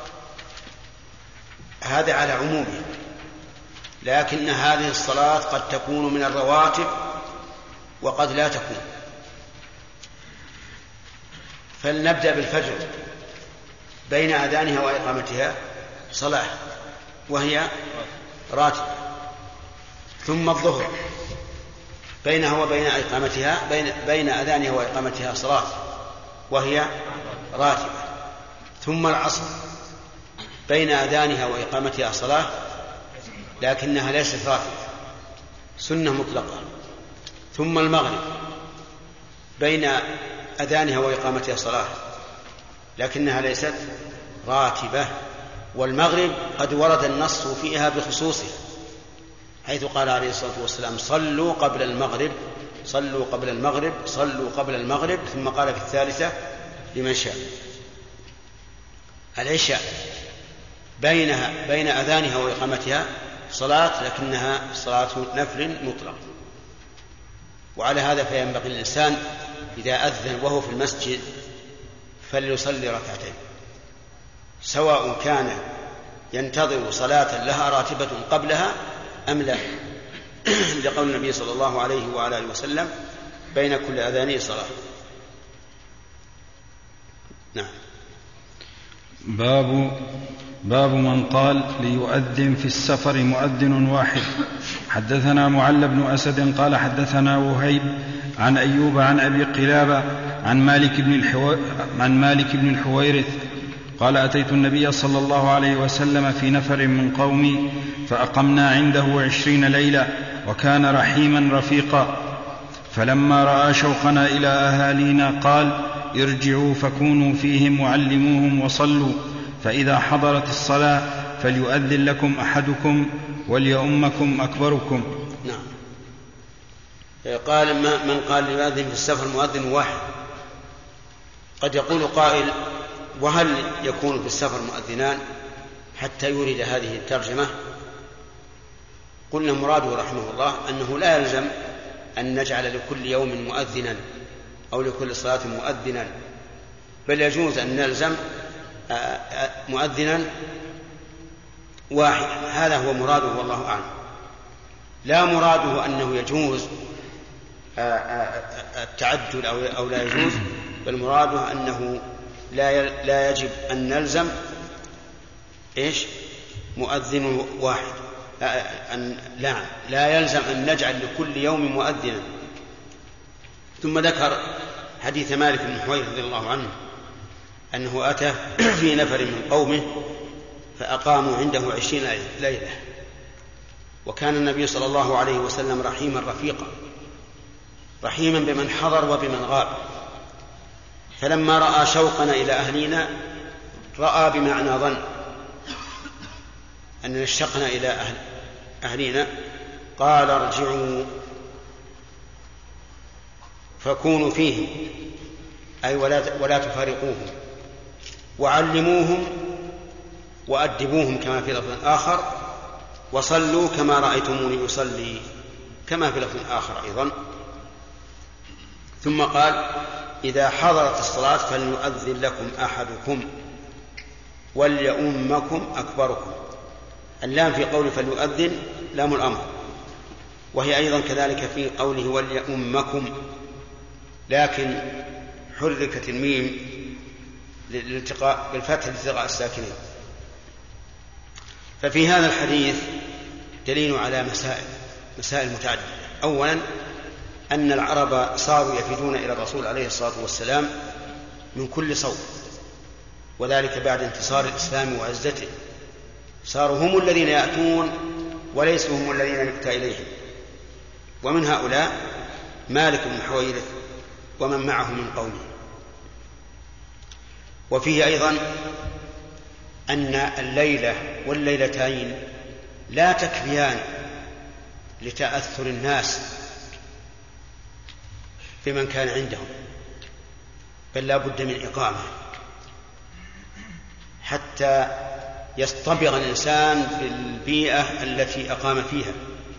هذا على عمومه، لكن هذه الصلاة قد تكون من الرواتب وقد لا تكون. فلنبدأ بالفجر بين أذانها وإقامتها صلاة وهي راتبة. ثم الظهر بينها وبين إقامتها بين, بين أذانها وإقامتها صلاة وهي راتبة. ثم العصر بين أذانها وإقامتها صلاة لكنها ليست راتبة، سنة مطلقة. ثم المغرب بين أذانها وإقامتها صلاة لكنها ليست راتبة، والمغرب قد ورد النص فيها بخصوصه حيث قال عليه الصلاة والسلام صلوا قبل المغرب صلوا قبل المغرب صلوا قبل المغرب، ثم قال في الثالثة لمن شاء. العشاء بينها بين أذانها وإقامتها صلاة لكنها صلاة نفل مطلق. وعلى هذا فينبغي الإنسان إذا أذن وهو في المسجد فليصلي ركعتين، سواء كان ينتظر صلاة لها راتبة قبلها أم لا، لقول النبي صلى الله عليه وعلى آله وسلم بين كل أذانه صلاة. نعم. باب باب من قال ليؤذن في السفر مؤذن واحد. حدثنا معل بن أسد قال حدثنا وهيب عن أيوب عن أبي قلابة عن مالك بن الحو... عن مالك بن الحويرث قال أتيت النبي صلى الله عليه وسلم في نفر من قومي فأقمنا عنده عشرين ليلة وكان رحيما رفيقا، فلما رأى شوقنا إلى أهالينا قال ارجعوا فكونوا فيهم وعلموهم وصلوا، فإذا حضرت الصلاة فليؤذن لكم أحدكم وليؤمكم أكبركم. نعم. قال من قال ليؤذن في السفر مؤذن واحد. قد يقول قائل وهل يكون في السفر مؤذنان حتى يورد هذه الترجمة؟ قلنا مراده رحمه الله أنه لا يلزم أن نجعل لكل يوم مؤذنا أو لكل صلاة مؤذنا، بل يجوز أن نلزم مؤذنا واحد. هذا هو مراده والله أعلم. لا مراده أنه يجوز التعدد أو لا يجوز، بل مراده أنه لا لا يجب أن نلزم إيش مؤذن واحد. أن لا لا يلزم أن نجعل لكل يوم مؤذنا. ثم ذكر حديث مالك بن حويرث رضي الله عنه أنه أتى في نفر من قومه فأقاموا عنده عشرين ليلة، وكان النبي صلى الله عليه وسلم رحيما رفيقا، رحيما بمن حضر وبمن غاب. فلما رأى شوقنا إلى أهلنا، رأى بمعنى ظن أننا اشتقنا إلى أهل أهلنا، قال ارجعوا فكونوا فيهم أي ولا, ولا تفارقوهم، وعلموهم وأدبوهم كما في لفظ آخر، وصلوا كما رأيتموني أصلي كما في لفظ آخر أيضا. ثم قال إذا حضرت الصلاة فليؤذن لكم أحدكم وليؤمكم أكبركم. اللام في قوله فليؤذن لام الأمر، وهي أيضا كذلك في قوله وليؤمكم، لكن حركت الميم للالتقاء بالفتح لالتقاء الساكنين. ففي هذا الحديث دليل على مسائل مسائل متعددة. أولا أن العرب صاروا يفدون إلى الرسول عليه الصلاة والسلام من كل صوب، وذلك بعد انتصار الإسلام وعزته، صاروا هم الذين يأتون وليسوا هم الذين يؤتى إليهم. ومن هؤلاء مالك بن حويرث ومن معه من قومه. وفيه أيضا أن الليلة والليلتين لا تكفيان لتأثر الناس بمن كان عندهم، بل لا بد من إقامة حتى يصطبغ الإنسان في البيئة التي أقام فيها.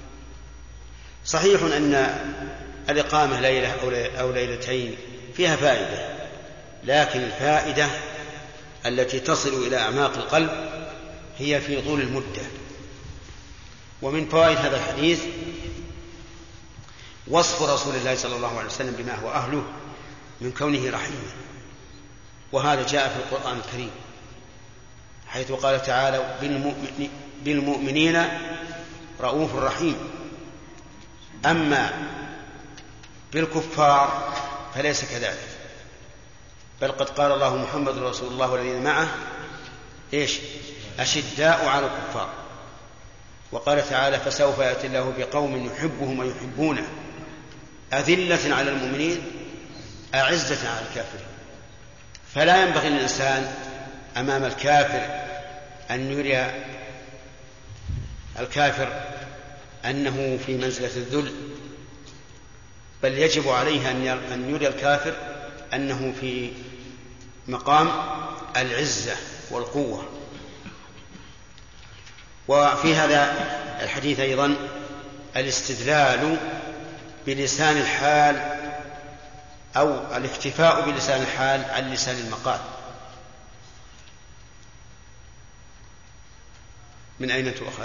صحيح أن الإقامة ليلة أو ليلتين فيها فائدة، لكن الفائدة التي تصل إلى أعماق القلب هي في طول المدة. ومن فوائد هذا الحديث وصف رسول الله صلى الله عليه وسلم بما هو أهله من كونه رحيما، وهذا جاء في القرآن الكريم حيث قال تعالى بالمؤمن بالمؤمنين رؤوف رحيم. أما بالكفار فليس كذلك، بل قد قال الله محمد رسول الله والذين معه إيش؟ أشداء على الكفار. وقال تعالى فسوف يأتي الله بقوم يحبهم ويحبونه أذلة على المؤمنين أعزة على الكافرين. فلا ينبغي للإنسان أمام الكافر أن يري الكافر أنه في منزلة الذل، بل يجب عليه أن يري الكافر أنه في مقام العزة والقوة. وفي هذا الحديث أيضا الاستدلال بلسان الحال أو الاكتفاء بلسان الحال عن لسان المقال. من أين تؤخذ؟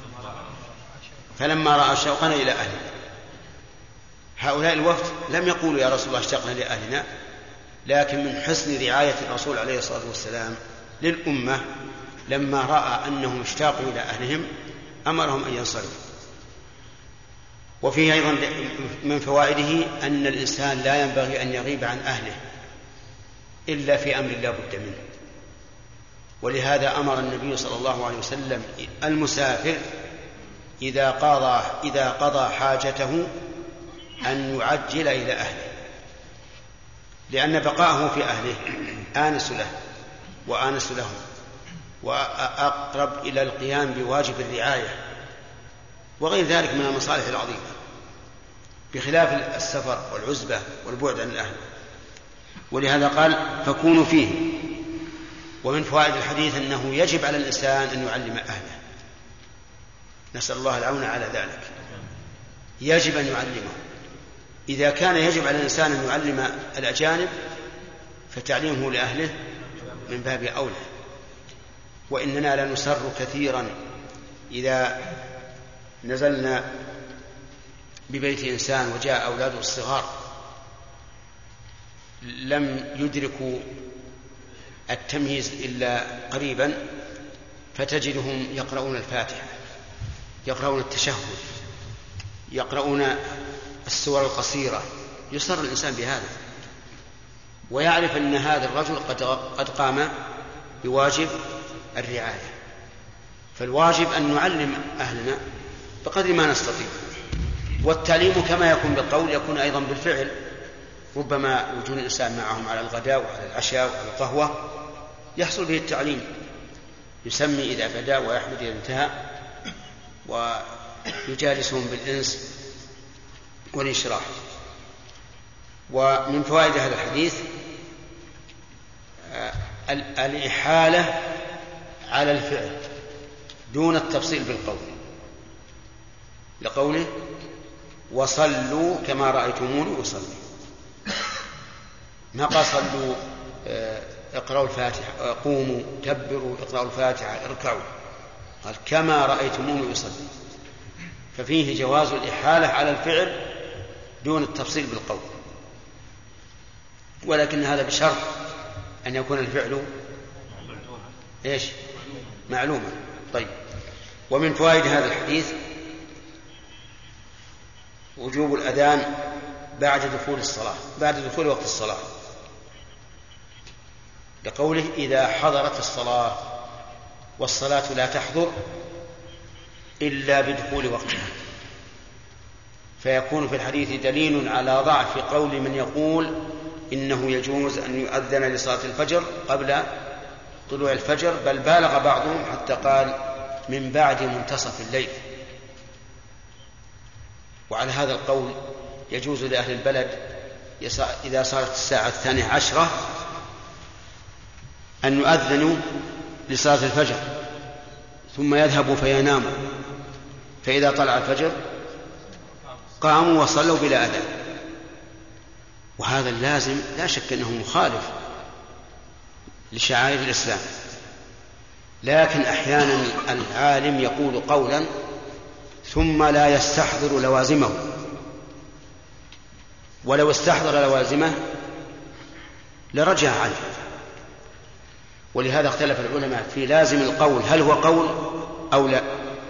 فلما رأى شوقنا إلى أهلنا. هؤلاء الوفد لم يقولوا يا رسول الله اشتقنا لأهلنا، لكن من حسن رعاية الرسول عليه الصلاة والسلام للأمة لما رأى أنهم اشتاقوا إلى أهلهم أمرهم أن ينصرفوا. وفيه أيضا من فوائده أن الإنسان لا ينبغي أن يغيب عن أهله إلا في أمر لا بد منه. ولهذا أمر النبي صلى الله عليه وسلم المسافر إذا قضى, إذا قضى حاجته أن يعجل إلى أهله، لأن بقاءه في أهله آنس له وآنس لهم وأقرب إلى القيام بواجب الرعاية وغير ذلك من المصالح العظيمة، بخلاف السفر والعزبة والبعد عن الأهل. ولهذا قال فكونوا فيه. ومن فوائد الحديث أنه يجب على الإنسان أن يعلم أهله، نسأل الله العون على ذلك. يجب أن يعلمه. إذا كان يجب على الإنسان أن يعلم الأجانب فتعليمه لأهله من باب أولى. وإننا لنسر كثيرا إذا نزلنا ببيت إنسان وجاء أولاده الصغار لم يدركوا التمييز إلا قريبا، فتجدهم يقرؤون الفاتحة، يقرؤون التشهد، يقرؤون السور القصيرة. يسر الإنسان بهذا ويعرف أن هذا الرجل قد قام بواجب الرعاية. فالواجب أن نعلم أهلنا بقدر ما نستطيع. والتعليم كما يكون بالقول يكون أيضا بالفعل. ربما وجود الإنسان معهم على الغداء وعلى العشاء وعلى القهوة يحصل به التعليم، يسمي إذا بدأ ويحمد إذا انتهى، ويجالسهم بالإنس والإشراح. ومن فوائد هذا الحديث الإحالة على الفعل دون التفصيل بالقول، لقوله وصلوا كما رأيتموني أصلي. ما قال صلوا اقرأوا الفاتحة، قوموا كبروا اقرأوا الفاتحة اركعوا، قال كما رأيتموني أصلي. ففيه جواز الإحالة على الفعل دون التفصيل بالقول، ولكن هذا بشرط أن يكون الفعل إيش؟ معلوما. طيب. ومن فوائد هذا الحديث وجوب الأذان بعد دخول الصلاة، بعد دخول وقت الصلاة، لقوله إذا حضرت الصلاة، والصلاة لا تحضر إلا بدخول وقتها. فيكون في الحديث دليل على ضعف قول من يقول إنه يجوز أن يؤذن لصلاة الفجر قبل طلوع الفجر، بل بالغ بعضهم حتى قال من بعد منتصف الليل. وعلى هذا القول يجوز لأهل البلد إذا صارت الساعة الثانية عشرة أن يؤذنوا لصلاة الفجر ثم يذهبوا فيناموا، فإذا طلع الفجر قاموا وصلوا بلا أذان. وهذا اللازم لا شك أنه مخالف لشعائر الإسلام، لكن أحيانا العالم يقول قولا ثم لا يستحضر لوازمه، ولو استحضر لوازمه لرجع عنه. ولهذا اختلف العلماء في لازم القول هل هو قول أو لا.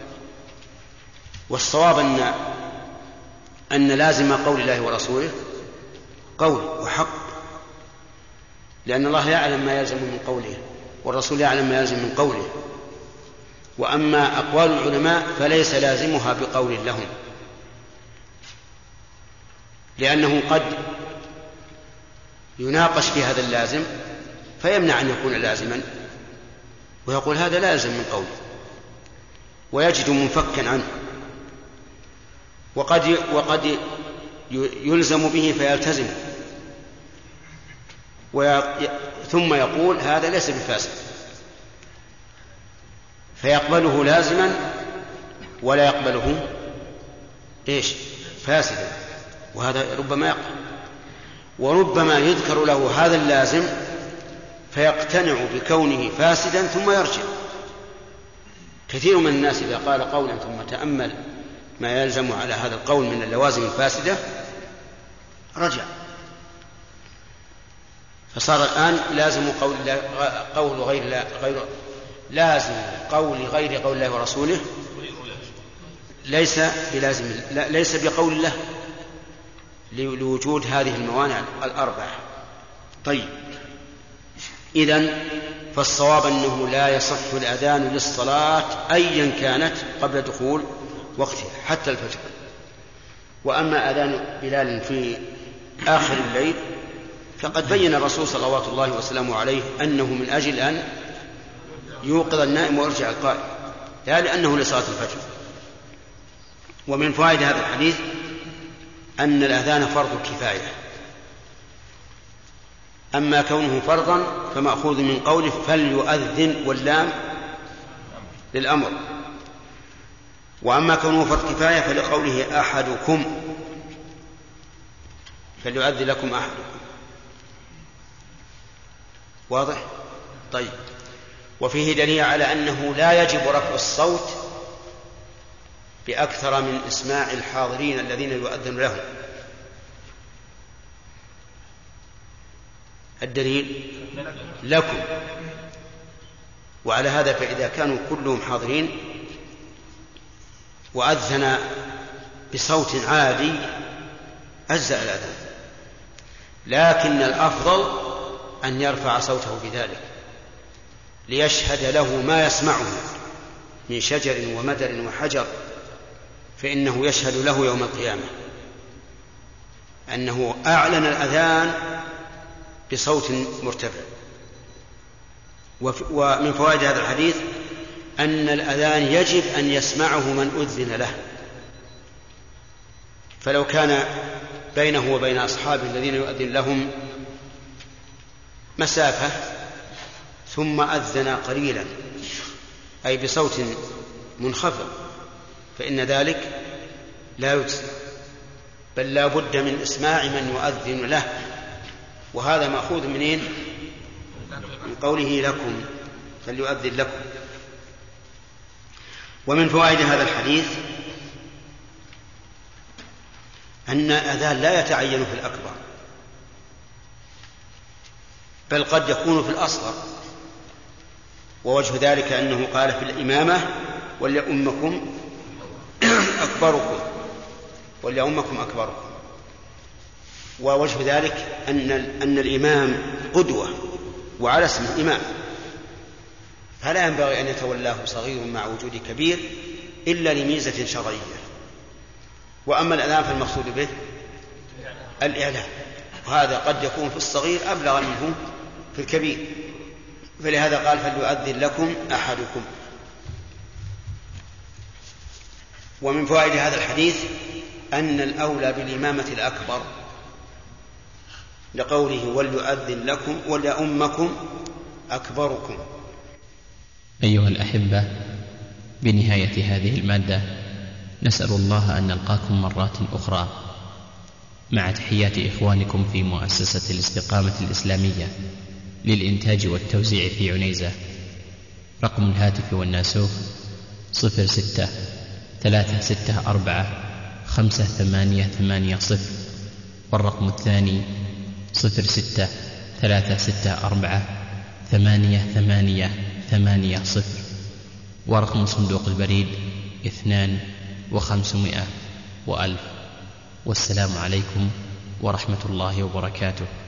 والصواب أن أن لازم قول الله ورسوله قول وحق، لأن الله يعلم ما يلزم من قوله والرسول يعلم ما يلزم من قوله. وأما أقوال العلماء فليس لازمها بقول لهم، لأنه قد يناقش في هذا اللازم فيمنع أن يكون لازما، ويقول هذا لازم من قوله ويجد منفكا عنه، وقد وقد يلزم به فيلتزم ثم يقول هذا ليس بفاسد، فيقبله لازما ولا يقبله ايش فاسدا، وهذا ربما يقع. وربما يذكر له هذا اللازم فيقتنع بكونه فاسدا ثم يرجع. كثير من الناس إذا قال قولا ثم تأمل ما يلزم على هذا القول من اللوازم الفاسدة رجع، فصار الآن لازم قول, قول غير, غير لازم قول غير قول الله ورسوله ليس بلازم، ليس بقول الله لوجود هذه الموانع الأربعة. طيب، إذن فالصواب أنه لا يصح الأذان للصلاة أيا كانت قبل دخول وقتها حتى الفجر. وأما أذان بلال في آخر الليل فقد بين الرسول صلوات الله وسلامه عليه أنه من أجل أن يوقظ النائم ويرجع القائم، لا لأنه لصلاة الفجر. ومن فوائد هذا الحديث أن الأذان فرض كفاية، أما كونه فرضا فمأخوذ من قوله فليؤذن واللام للأمر، وأما كونه فرض كفاية فلقوله أحدكم فليؤذن لكم أحدكم. واضح؟ طيب. وفيه دليل على أنه لا يجب رفع الصوت بأكثر من إسماع الحاضرين الذين يؤذن لهم. الدليل لكم، وعلى هذا فإذا كانوا كلهم حاضرين وأذن بصوت عالي أجزأ الأذان، لكن الأفضل أن يرفع صوته بذلك ليشهد له ما يسمعه من شجر ومدر وحجر، فإنه يشهد له يوم القيامة أنه أعلن الأذان بصوت مرتفع. ومن فوائد هذا الحديث أن الأذان يجب أن يسمعه من أذن له، فلو كان بينه وبين أصحابه الذين يؤذن لهم مسافة ثم أذن قليلا أي بصوت منخفض فإن ذلك لا يجزي، بل لا بد من إسماع من يؤذن له، وهذا مأخوذ منين؟ من قوله لكم فليؤذن لكم. ومن فوائد هذا الحديث أن الأذان لا يتعين في الأكبر، بل قد يكون في الأصغر، ووجه ذلك أنه قال في الإمامة وليؤمكم أكبركم وليؤمكم أكبركم. ووجه ذلك أن, أن الإمام قدوة وعلى اسم الإمام، فلا ينبغي أن يتولاه صغير مع وجود كبير إلا لميزة شرعية. وأما الأذان فالمقصود به الإعلام، وهذا قد يكون في الصغير أبلغ منه في الكبير، فلهذا قال فليؤذن لكم أحدكم. ومن فوائد هذا الحديث أن الأولى بالإمامة الأكبر لقوله وليؤذن لكم وليؤمكم أكبركم. أيها الأحبة، بنهاية هذه المادة نسأل الله أن نلقاكم مرات أخرى مع تحيات إخوانكم في مؤسسة الاستقامة الإسلامية للإنتاج والتوزيع في عنيزة. رقم الهاتف والناسوخ صفر ستة ثلاثة ستة أربعة خمسة ثمانية ثمانية صفر، والرقم الثاني صفر ستة ثلاثة ستة أربعة ثمانية ثمانية ثمانية صفر، ورقم صندوق البريد اثنان وخمسمائة وألف. والسلام عليكم ورحمة الله وبركاته.